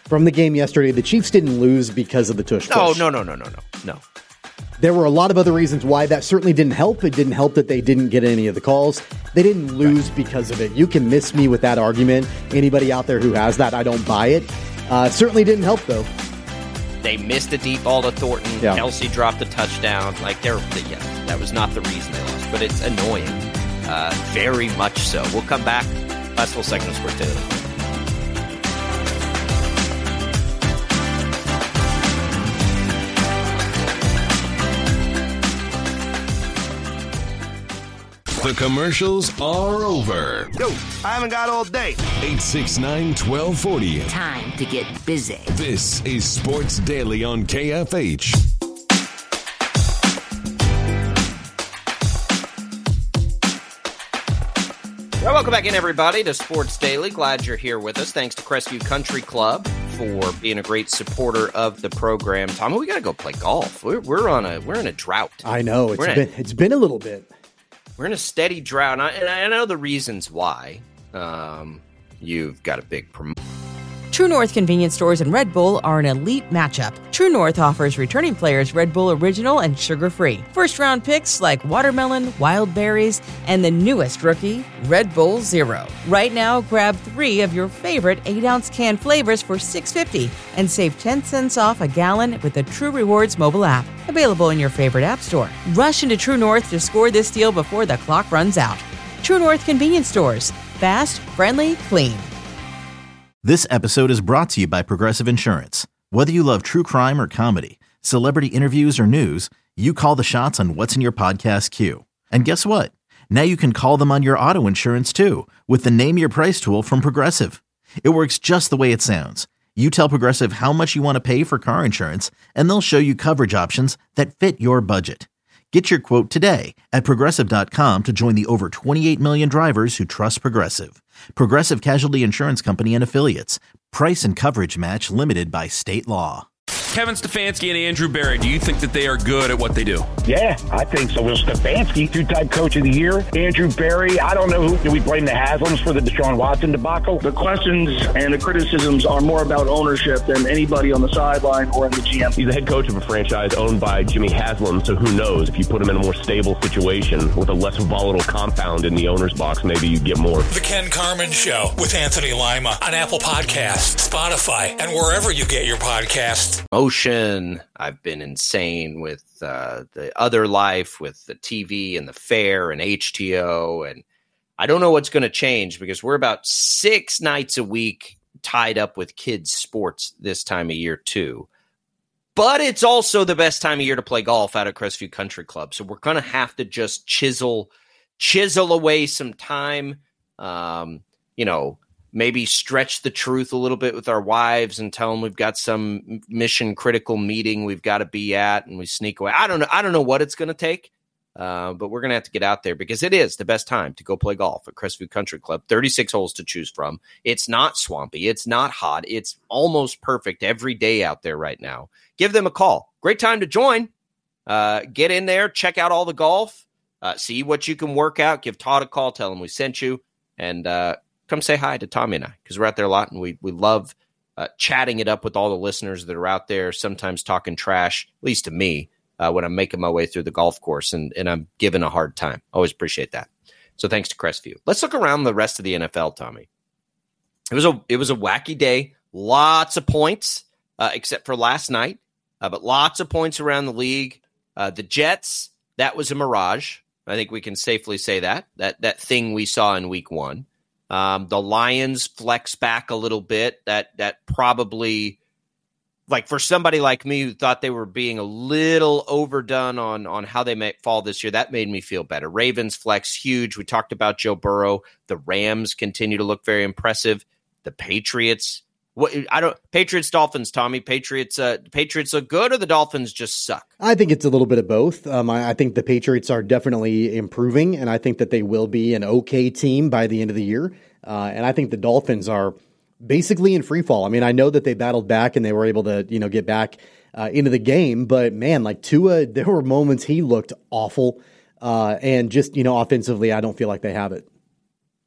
from the game yesterday, the Chiefs didn't lose because of the tush push. No, no, no, no, no, no, no. There were a lot of other reasons why that certainly didn't help. It didn't help that they didn't get any of the calls. They didn't lose right. because of it. You can miss me with that argument. Anybody out there who has that, I don't buy it. Uh, certainly didn't help, though. They missed a deep ball to Thornton. Yeah. Kelsey dropped a touchdown. Like, they're, yeah, that was not the reason they lost, but it's annoying. Uh, very much so. We'll come back. Last full segment of Sports Daily. The commercials are over. Yo, I haven't got all day. eight six nine, one two four zero. Time to get busy. This is Sports Daily on K F H. Well, welcome back in, everybody, to Sports Daily. Glad you're here with us. Thanks to Crestview Country Club for being a great supporter of the program. Tom, we got to go play golf. We're, we're on a we're in a drought. I know it's been a, it's been a little bit. We're in a steady drought, and I, and I know the reasons why. Um, you've got a big promotion. True North convenience stores and Red Bull are an elite matchup. True North offers returning players Red Bull Original and sugar-free. First-round picks like watermelon, wild berries, and the newest rookie, Red Bull Zero. Right now, grab three of your favorite eight-ounce can flavors for six dollars and fifty cents and save ten cents off a gallon with the True Rewards mobile app. Available in your favorite app store. Rush into True North to score this deal before the clock runs out. True North convenience stores. Fast, friendly, clean. This episode is brought to you by Progressive Insurance. Whether you love true crime or comedy, celebrity interviews or news, you call the shots on what's in your podcast queue. And guess what? Now you can call them on your auto insurance too with the Name Your Price tool from Progressive. It works just the way it sounds. You tell Progressive how much you want to pay for car insurance, and they'll show you coverage options that fit your budget. Get your quote today at Progressive dot com to join the over twenty-eight million drivers who trust Progressive. Progressive Casualty Insurance Company and Affiliates. Price and coverage match limited by state law. Kevin Stefanski and Andrew Berry, do you think that they are good at what they do? Yeah, I think so. Will Stefanski, two-time coach of the year. Andrew Berry, I don't know who. Do we blame the Haslams for the Deshaun Watson debacle? The questions and the criticisms are more about ownership than anybody on the sideline or in the G M. He's the head coach of a franchise owned by Jimmy Haslam, so who knows? If you put him in a more stable situation with a less volatile compound in the owner's box, maybe you get more. The Ken Carman Show with Anthony Lima on Apple Podcasts, Spotify, and wherever you get your podcasts. Motion. I've been insane with uh, the other life, with the T V and the fair and H T O. And I don't know what's going to change because we're about six nights a week tied up with kids' sports this time of year too. But it's also the best time of year to play golf out at Crestview Country Club. So we're going to have to just chisel, chisel away some time, um, you know, maybe stretch the truth a little bit with our wives and tell them we've got some mission critical meeting we've got to be at, and we sneak away. I don't know. I don't know what it's going to take, uh, but we're going to have to get out there because it is the best time to go play golf at Crestview Country Club. thirty-six holes to choose from. It's not swampy. It's not hot. It's almost perfect every day out there right now. Give them a call. Great time to join. Uh, get in there, check out all the golf, uh, see what you can work out. Give Todd a call. Tell him we sent you, and uh, come say hi to Tommy and I, because we're out there a lot, and we we love uh, chatting it up with all the listeners that are out there, sometimes talking trash, at least to me, uh, when I'm making my way through the golf course, and, and I'm given a hard time. Always appreciate that. So thanks to Crestview. Let's look around the rest of the N F L, Tommy. It was a it was a wacky day. Lots of points, uh, except for last night, uh, but lots of points around the league. Uh, the Jets, that was a mirage. I think we can safely say that, that, that thing we saw in week one. Um, the Lions flex back a little bit. That that probably, like for somebody like me who thought they were being a little overdone on, on how they might fall this year, that made me feel better. Ravens flex huge. We talked about Joe Burrow. The Rams continue to look very impressive. The Patriots, what I don't Patriots Dolphins, Tommy. Patriots, uh, Patriots look good, or the Dolphins just suck? I think it's a little bit of both. Um, I, I think the Patriots are definitely improving, and I think that they will be an okay team by the end of the year. Uh, and I think the Dolphins are basically in free fall. I mean, I know that they battled back and they were able to, you know, get back uh, into the game, but man, like Tua, there were moments he looked awful, uh, and just, you know, offensively, I don't feel like they have it.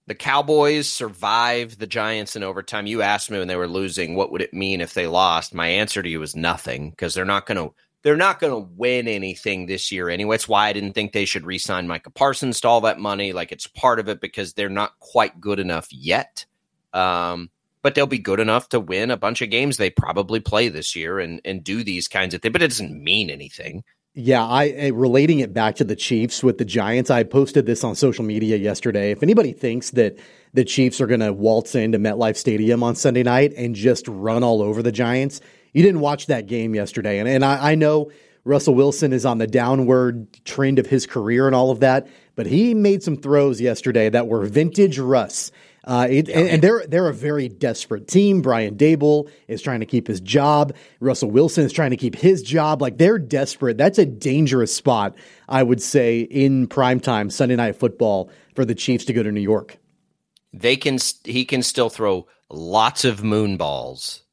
The Cowboys survived the Giants in overtime. You asked me when they were losing, what would it mean if they lost? My answer to you was nothing, because they're not going to they're not going to win anything this year anyway. It's why I didn't think they should re-sign Micah Parsons to all that money. Like, it's part of it because they're not quite good enough yet. Um, but they'll be good enough to win a bunch of games they probably play this year and, and do these kinds of things. But it doesn't mean anything. Yeah, I, I relating it back to the Chiefs with the Giants. I posted this on social media yesterday. If anybody thinks that the Chiefs are going to waltz into MetLife Stadium on Sunday night and just run all over the Giants, you didn't watch that game yesterday. And, and I, I know Russell Wilson is on the downward trend of his career and all of that, but he made some throws yesterday that were vintage Russ. Uh, it, and, and they're they're a very desperate team. Brian Daboll is trying to keep his job. Russell Wilson is trying to keep his job. Like, they're desperate. That's a dangerous spot, I would say, in primetime Sunday Night Football for the Chiefs to go to New York. They can he can still throw lots of moon balls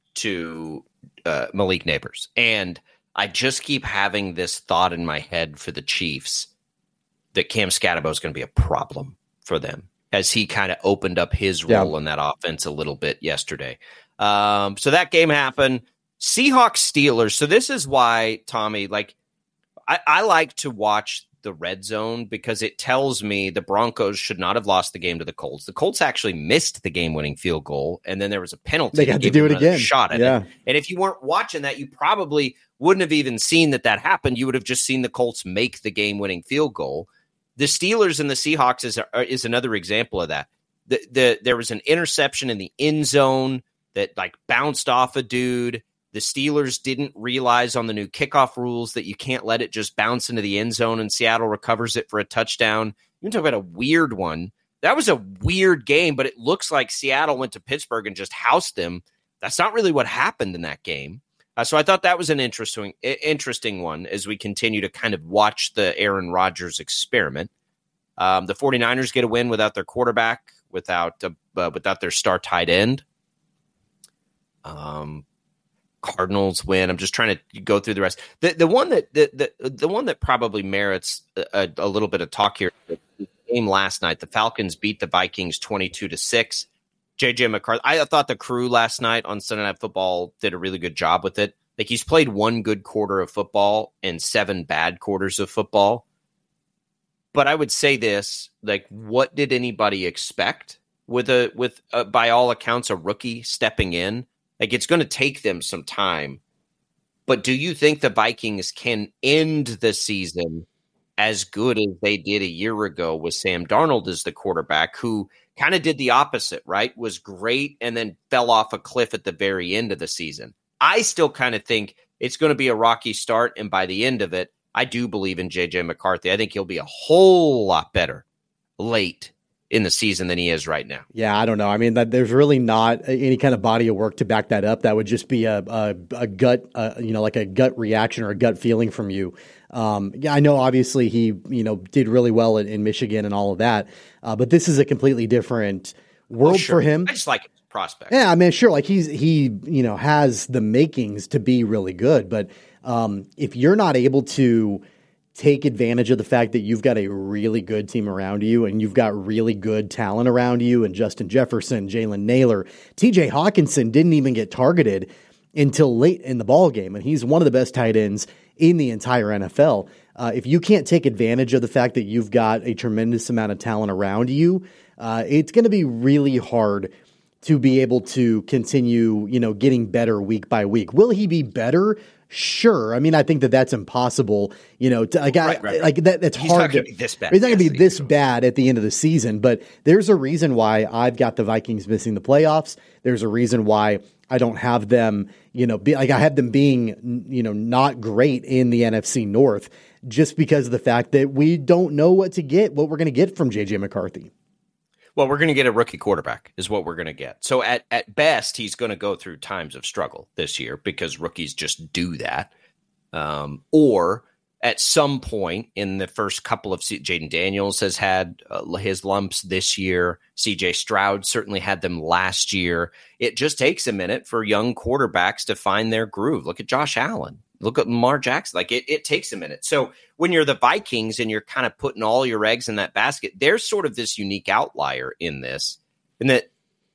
to uh, Malik Neighbors, and I just keep having this thought in my head for the Chiefs that Cam Scatterbo is going to be a problem for them, as he kind of opened up his role yeah. in that offense a little bit yesterday. Um, so that game happened. Seahawks Steelers. So this is why, Tommy, like, I, I like to watch the red zone because it tells me the Broncos should not have lost the game to the Colts. The Colts actually missed the game-winning field goal, and then there was a penalty. They got to do it again. Shot at yeah. it. And if you weren't watching that, you probably wouldn't have even seen that that happened. You would have just seen the Colts make the game-winning field goal. The Steelers and the Seahawks is is another example of that. The, the there was an interception in the end zone that like bounced off a dude. The Steelers didn't realize on the new kickoff rules that you can't let it just bounce into the end zone, and Seattle recovers it for a touchdown. You can talk about a weird one. That was a weird game, but it looks like Seattle went to Pittsburgh and just housed them. That's not really what happened in that game. Uh, so I thought that was an interesting interesting one as we continue to kind of watch the Aaron Rodgers experiment. Um, the 49ers get a win without their quarterback, without uh, uh, without their star tight end. Um, Cardinals win. I'm just trying to go through the rest. The the one that the the, the one that probably merits a, a little bit of talk here. The game last night, the Falcons beat the Vikings twenty-two to six. J J McCarthy, I thought the crew last night on Sunday Night Football did a really good job with it. Like, he's played one good quarter of football and seven bad quarters of football. But I would say this, like, what did anybody expect with a with a, by all accounts a rookie stepping in? Like, it's going to take them some time. But do you think the Vikings can end the season as good as they did a year ago with Sam Darnold as the quarterback, who kind of did the opposite, right? Was great and then fell off a cliff at the very end of the season. I still kind of think it's going to be a rocky start, and by the end of it, I do believe in J J McCarthy. I think he'll be a whole lot better late in the season than he is right now. Yeah, I don't know. I mean, that, there's really not any kind of body of work to back that up. That would just be a a, a gut, uh, you know, like a gut reaction or a gut feeling from you. Um, yeah, I know. Obviously, he you know did really well in, in Michigan and all of that, uh, but this is a completely different world oh, sure. for him. I just like his prospect. Yeah, I mean, sure. Like he's he you know has the makings to be really good, but um, if you're not able to take advantage of the fact that you've got a really good team around you and you've got really good talent around you, and Justin Jefferson, Jalen Naylor, T J Hawkinson didn't even get targeted until late in the ball game, and he's one of the best tight ends in the entire N F L. Uh, if you can't take advantage of the fact that you've got a tremendous amount of talent around you, uh, it's going to be really hard to be able to continue, you know, getting better week by week. Will he be better? Sure. I mean, I think that that's impossible. You know, to, like, right, right, like that. That's he's hard. Not to, be this bad. He's not going to be this bad at the end of the season. But there's a reason why I've got the Vikings missing the playoffs. There's a reason why I don't have them. You know, be, like I have them being, you know, not great in the N F C North, just because of the fact that we don't know what to get, what we're going to get from J J McCarthy. Well, we're going to get a rookie quarterback is what we're going to get. So at, at best, he's going to go through times of struggle this year because rookies just do that. Um, or at some point in the first couple of se- Jaden Daniels has had uh, his lumps this year. C J Stroud certainly had them last year. It just takes a minute for young quarterbacks to find their groove. Look at Josh Allen. Look at Lamar Jackson. Like it, it takes a minute. So when you're the Vikings and you're kind of putting all your eggs in that basket, there's sort of this unique outlier in this, in that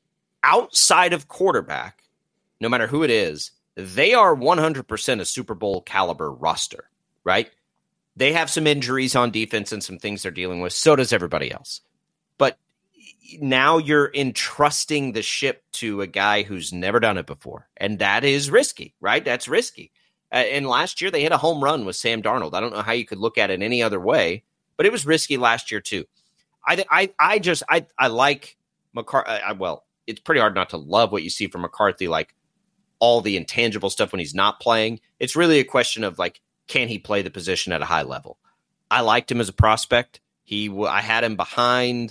outside of quarterback, no matter who it is, they are one hundred percent a Super Bowl caliber roster, right? They have some injuries on defense and some things they're dealing with. So does everybody else. But now you're entrusting the ship to a guy who's never done it before. And that is risky, right? That's risky. Uh, and last year they hit a home run with Sam Darnold. I don't know how you could look at it any other way, but it was risky last year too. I, I, I just, I, I like McCarthy. I, well, it's pretty hard not to love what you see from McCarthy, like all the intangible stuff when he's not playing. It's really a question of like, can he play the position at a high level? I liked him as a prospect. He, I had him behind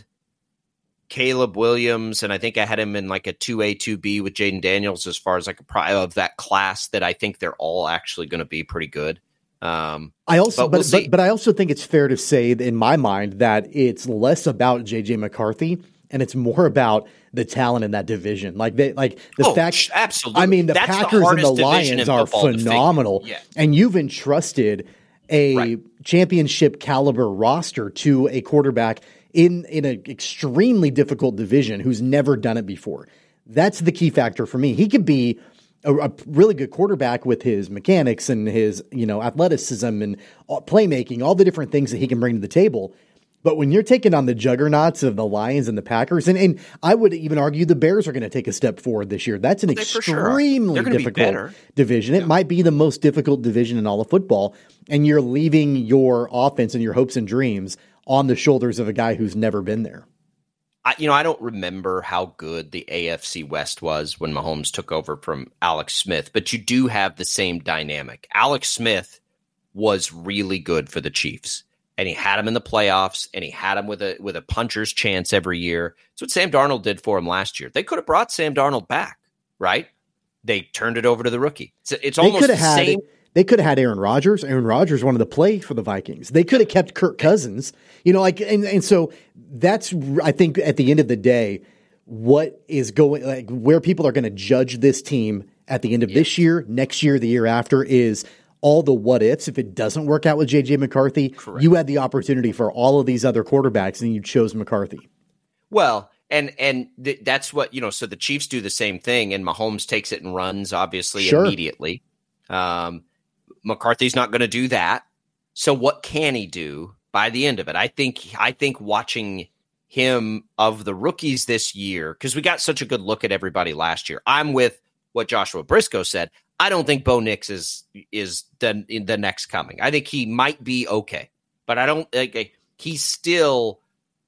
Caleb Williams, and I think I had him in like a two A, two B with Jaden Daniels as far as like a pro of that class that I think they're all actually going to be pretty good. Um, I also, but, but, we'll but, but I also think it's fair to say in my mind that it's less about J J McCarthy and it's more about the talent in that division. Like they, like the oh, fact, absolutely. I mean, the That's Packers the and the Lions are phenomenal, yeah. and you've entrusted a right. championship caliber roster to a quarterback in in an extremely difficult division who's never done it before. That's the key factor for me. He could be a, a really good quarterback with his mechanics and his, you know, athleticism and playmaking, all the different things that he can bring to the table. But when you're taking on the juggernauts of the Lions and the Packers, and, and I would even argue the Bears are going to take a step forward this year. That's an they extremely sure difficult division. It yeah. might be the most difficult division in all of football. And you're leaving your offense and your hopes and dreams on the shoulders of a guy who's never been there. I, you know, I don't remember how good the A F C West was when Mahomes took over from Alex Smith, but you do have the same dynamic. Alex Smith was really good for the Chiefs, and he had him in the playoffs, and he had him with a with a puncher's chance every year. That's what Sam Darnold did for him last year. They could have brought Sam Darnold back, right? They turned it over to the rookie. It's, it's almost the had, same. They could have had Aaron Rodgers. Aaron Rodgers wanted to play for the Vikings. They could have kept Kirk Cousins. You know, like, and, and so that's, I think, at the end of the day, what is going, like, where people are going to judge this team at the end of yes. this year, next year, the year after, is all the what ifs. If it doesn't work out with J J McCarthy, Correct. You had the opportunity for all of these other quarterbacks, and you chose McCarthy. Well, and and th- that's what, you know, so the Chiefs do the same thing, and Mahomes takes it and runs, obviously, sure. immediately. Um, McCarthy's not going to do that. So what can he do by the end of it? I think I think watching him of the rookies this year, because we got such a good look at everybody last year. I'm with what Joshua Briscoe said. I don't think Bo Nix is is the the next coming. I think he might be okay, but I don't. Like, he's still.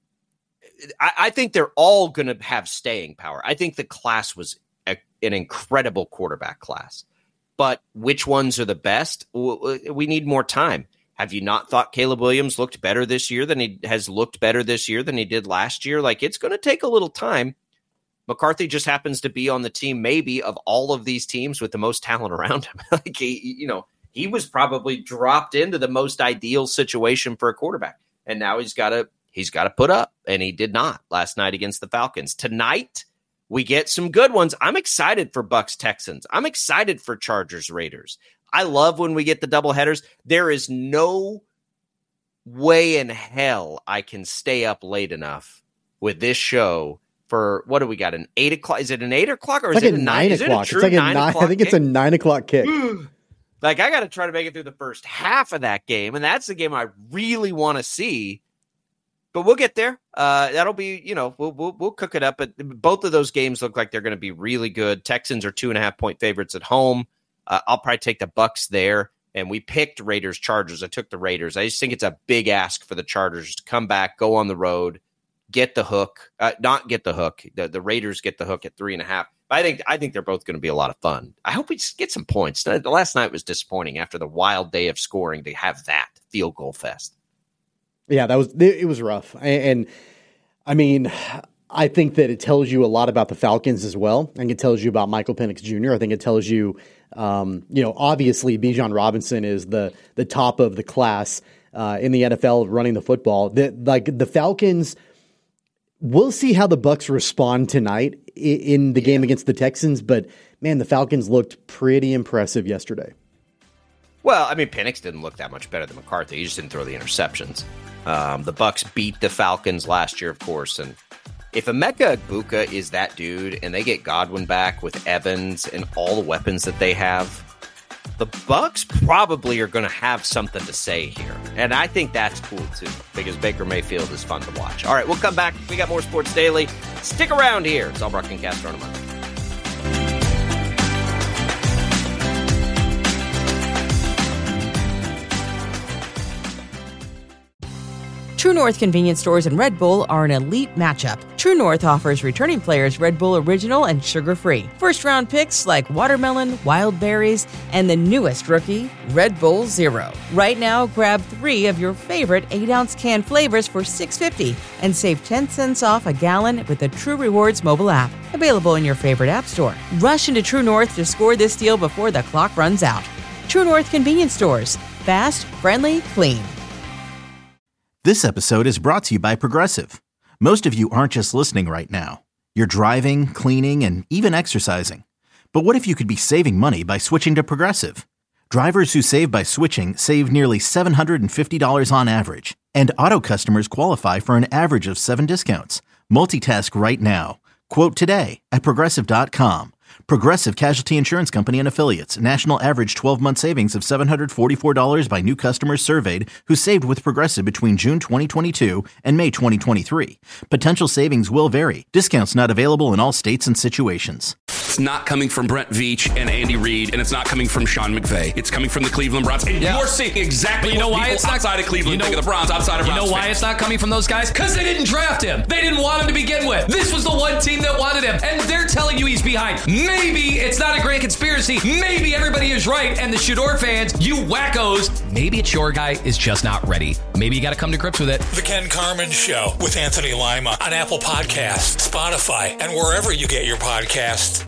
I, I think they're all going to have staying power. I think the class was a, an incredible quarterback class. But which ones are the best? We need more time. Have you not thought Caleb Williams looked better this year than he has looked better this year than he did last year? Like, it's going to take a little time. McCarthy just happens to be on the team, maybe, of all of these teams with the most talent around him. Like, he, you know, he was probably dropped into the most ideal situation for a quarterback, and now he's got to he's got to put up, and he did not last night against the Falcons. Tonight, we get some good ones. I'm excited for Bucks Texans. I'm excited for Chargers Raiders. I love when we get the doubleheaders. There is no way in hell I can stay up late enough with this show for, what do we got, an eight o'clock? Is it an eight o'clock or it's is like it a a nine, nine o'clock? Is it a true it's like a nine nine o'clock I think it's a nine o'clock kick. Like, I got to try to make it through the first half of that game, and that's the game I really want to see. But we'll get there. Uh, that'll be, you know, we'll, we'll we'll cook it up. But both of those games look like they're going to be really good. Texans are two and a half point favorites at home. Uh, I'll probably take the Bucks there. And we picked Raiders Chargers. I took the Raiders. I just think it's a big ask for the Chargers to come back, go on the road, get the hook. Uh, not get the hook. The, the Raiders get the hook at three and a half. But I think I think they're both going to be a lot of fun. I hope we just get some points. The last night was disappointing after the wild day of scoring to have that field goal fest. Yeah, that was it was rough. And, I mean, I think that it tells you a lot about the Falcons as well. I think it tells you about Michael Penix Junior I think it tells you, um, you know, obviously Bijan Robinson is the the top of the class uh, in the N F L running the football. The, like the Falcons, we'll see how the Bucs respond tonight in, in the game against the Texans. But, man, the Falcons looked pretty impressive yesterday. Well, I mean, Penix didn't look that much better than McCarthy. He just didn't throw the interceptions. Um, the Bucs beat the Falcons last year, of course, and if Emeka Egbuka is that dude and they get Godwin back with Evans and all the weapons that they have, the Bucs probably are going to have something to say here. And I think that's cool, too, because Baker Mayfield is fun to watch. All right, we'll come back. We got more Sports Daily. Stick around here. It's All Brock and Castro on a Monday. True North convenience stores and Red Bull are an elite matchup. True North offers returning players Red Bull Original and sugar-free. First-round picks like watermelon, wild berries, and the newest rookie, Red Bull Zero. Right now, grab three of your favorite eight ounce can flavors for six dollars and fifty cents and save ten cents off a gallon with the True Rewards mobile app. Available in your favorite app store. Rush into True North to score this deal before the clock runs out. True North convenience stores. Fast, friendly, clean. This episode is brought to you by Progressive. Most of you aren't just listening right now. You're driving, cleaning, and even exercising. But what if you could be saving money by switching to Progressive? Drivers who save by switching save nearly seven hundred fifty dollars on average. And auto customers qualify for an average of seven discounts. Multitask right now. Quote today at Progressive dot com. Progressive Casualty Insurance Company and Affiliates. National average twelve-month savings of seven hundred forty-four dollars by new customers surveyed who saved with Progressive between June twenty twenty-two and May twenty twenty-three. Potential savings will vary. Discounts not available in all states and situations. It's not coming from Brent Veach and Andy Reid, and it's not coming from Sean McVay. It's coming from the Cleveland Browns. And yeah. you're seeing exactly but you know what why people it's not, outside of Cleveland you know, think of the Browns, outside of You Browns know why fans. it's not coming from those guys? Because they didn't draft him. They didn't want him to begin with. This was the one team that wanted him, and they're telling you he's behind. Maybe it's not a great conspiracy. Maybe everybody is right, and the Shador fans, you wackos, maybe it's your guy is just not ready. Maybe you got to come to grips with it. The Ken Carman Show with Anthony Lima on Apple Podcasts, Spotify, and wherever you get your podcasts.